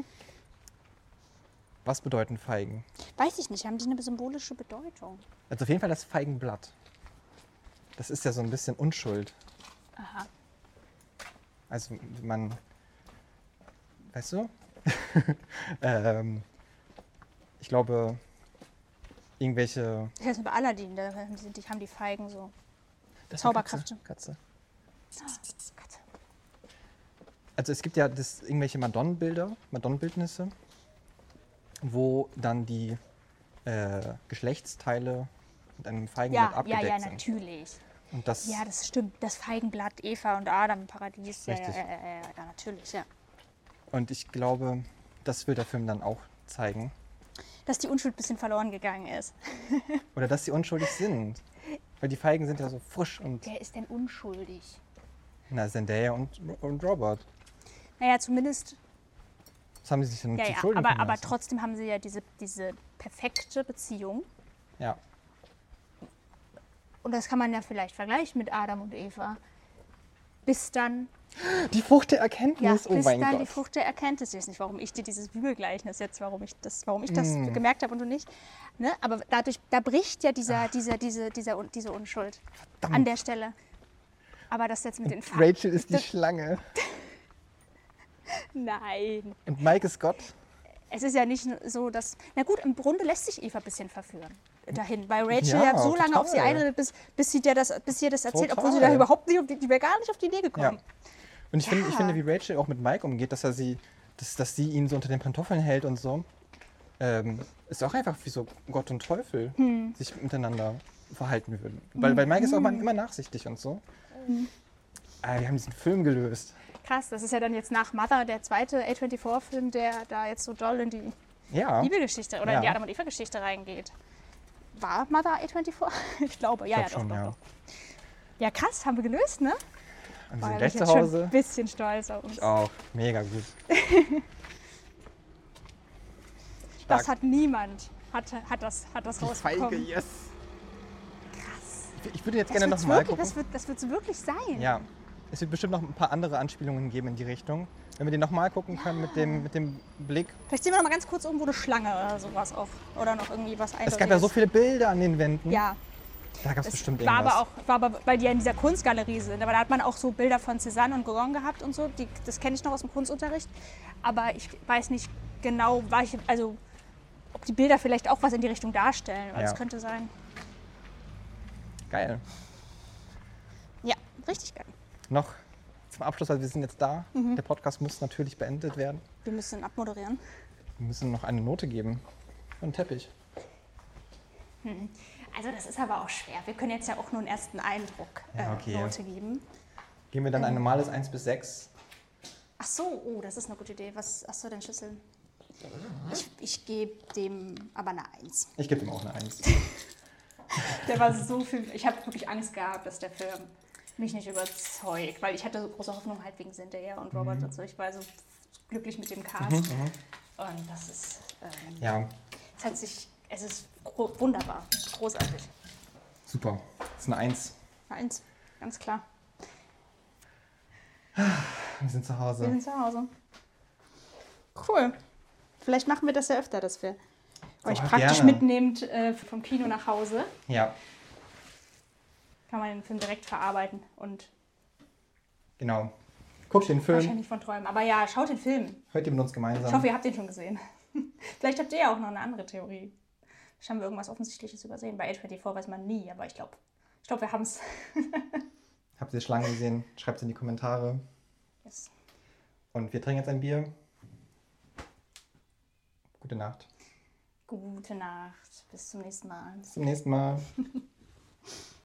Was bedeuten Feigen? Weiß ich nicht, haben die eine symbolische Bedeutung? Also auf jeden Fall das Feigenblatt. Das ist ja so ein bisschen Unschuld. Aha. Also man, weißt du? ähm, ich glaube, irgendwelche... Ich weiß bei Aladdin, da haben die, die haben die Feigen so. Das ist eine Zauberkräfte. Katze. Katze. Ah, Katze. Also es gibt ja das, irgendwelche Madonnenbilder, Madonnenbildnisse, wo dann die äh, Geschlechtsteile mit einem Feigenblatt Ja, ja, abgedeckt ja, sind. natürlich. Und das, Ja, das stimmt. Das Feigenblatt, Eva und Adam im Paradies. Ja, ja, Richtig. ja, ja, ja, ja, natürlich, ja. und ich glaube, das will der Film dann auch zeigen. Dass die Unschuld ein bisschen verloren gegangen ist. Oder dass sie unschuldig sind. Weil die Feigen sind ja so frisch und... Wer ist denn unschuldig? Na, Zendaya und, und Robert. Naja, zumindest. Was haben sie sich denn Ja, zu ja. Schulden Aber, kommen aber lassen? trotzdem haben sie ja diese, diese perfekte Beziehung. Ja. Und das kann man ja vielleicht vergleichen mit Adam und Eva. Bis dann, Die Frucht der ja, Erkenntnis, oh bis mein dann Gott. die Frucht der Erkenntnis. Ich weiß nicht, warum ich dir dieses Bibelgleichnis jetzt, warum ich das, warum ich das Mm. gemerkt habe und du nicht. Ne? Aber dadurch, da bricht ja dieser, dieser, diese, dieser, diese Unschuld Verdammt. an der Stelle. Aber das jetzt mit den Fa Rachel ist die das- Schlange. Nein. Und Mike ist Gott. Es ist ja nicht so, dass. Na gut, im Grunde lässt sich Eva ein bisschen verführen dahin, weil Rachel Ja, ja, so lange auf sie total. einredet, bis, bis, sie dir das, bis sie ihr das erzählt, obwohl sie Total. da überhaupt nicht, auf die, die wäre gar nicht auf die Idee gekommen. Ja. Und ich, finde, ich Ja. finde, wie Rachel auch mit Mike umgeht, dass er sie, dass, dass sie ihn so unter den Pantoffeln hält und so, ähm, ist auch einfach wie so Gott und Teufel Hm. sich miteinander verhalten würden. Weil, weil Mike ist auch mal immer nachsichtig und so. Hm. Aber wir haben diesen Film gelöst. Krass, das ist ja dann jetzt nach Mother der zweite A vierundzwanzig-Film, der da jetzt so doll in die Ja. Bibelgeschichte oder Ja. in die Adam und Eva-Geschichte reingeht. War Mother A vierundzwanzig? Ich glaube, ja, Ich ja, glaub schon, doch, ja. doch, doch. Ja, krass, haben wir gelöst, ne? Und wir Boah, sind da bin gleich ich zu jetzt schon ein Hause. bisschen stolz auf uns. Auch mega gut. Das Stark. hat niemand, hat, hat das, hat das Die Feige, rausbekommen. yes. Krass. Ich- Ich würde jetzt Das gerne wird's nochmal wirklich, gucken. das wird das wird's wirklich sein. Ja, es wird bestimmt noch ein paar andere Anspielungen geben in die Richtung. Wenn wir den nochmal gucken können mit dem, mit dem Blick. Vielleicht sehen wir noch mal ganz kurz irgendwo eine Schlange oder sowas auch. Oder noch irgendwie was Eindeutiges. Es gab ja so viele Bilder an den Wänden. Ja, Da gab es das bestimmt war irgendwas. aber auch, war aber, weil die ja in dieser Kunstgalerie sind. Aber da hat man auch so Bilder von Cézanne und Gauguin gehabt und so. Die, das kenne ich noch aus dem Kunstunterricht. Aber ich weiß nicht genau, welche, also ob die Bilder vielleicht auch was in die Richtung darstellen. Aber Ja. Das könnte sein. Geil. Ja, richtig geil. Noch zum Abschluss, weil wir sind jetzt da. Mhm. Der Podcast muss natürlich beendet werden. Wir müssen abmoderieren. Wir müssen noch eine Note geben. Und Teppich. Also das ist aber auch schwer. Wir können jetzt ja auch nur einen ersten Eindruck äh, Ja, okay. Note geben. Geben wir dann ein normales eins bis sechs. Ach so, oh, das ist eine gute Idee. Was hast du denn Schlüssel? Ich, ich gebe dem aber eine Eins. Ich gebe ihm auch eine eins. Der war so viel. Ich habe wirklich Angst gehabt, dass der Film mich nicht überzeugt, weil ich hatte so große Hoffnung halt wegen Zendaya und Robert Mhm. und so. Ich war so glücklich mit dem Cast. Und das ist, ähm, Ja, es hat sich, es ist gro- wunderbar, großartig. super. Das ist eine eins. Eins, ganz klar. Wir sind zu Wir Hause. sind zu Hause. Cool. Vielleicht machen wir das ja öfter, dass wir euch Oh, praktisch gerne. mitnehmt äh, vom Kino nach Hause. Ja, Kann man den Film direkt verarbeiten und genau. Guckt den Film. wahrscheinlich von träumen. Aber ja, schaut den Film. Hört ihr mit uns gemeinsam. Ich hoffe, ihr habt den schon gesehen. Vielleicht habt ihr ja auch noch eine andere Theorie. Vielleicht haben wir irgendwas Offensichtliches übersehen. Bei A vierundzwanzig weiß man nie, aber ich glaube, ich glaub, wir haben es. Habt ihr Schlangen gesehen? Schreibt es in die Kommentare. Yes. Und wir trinken jetzt ein Bier. Gute Nacht. Gute Nacht. Bis zum nächsten Mal. Bis zum nächsten Mal.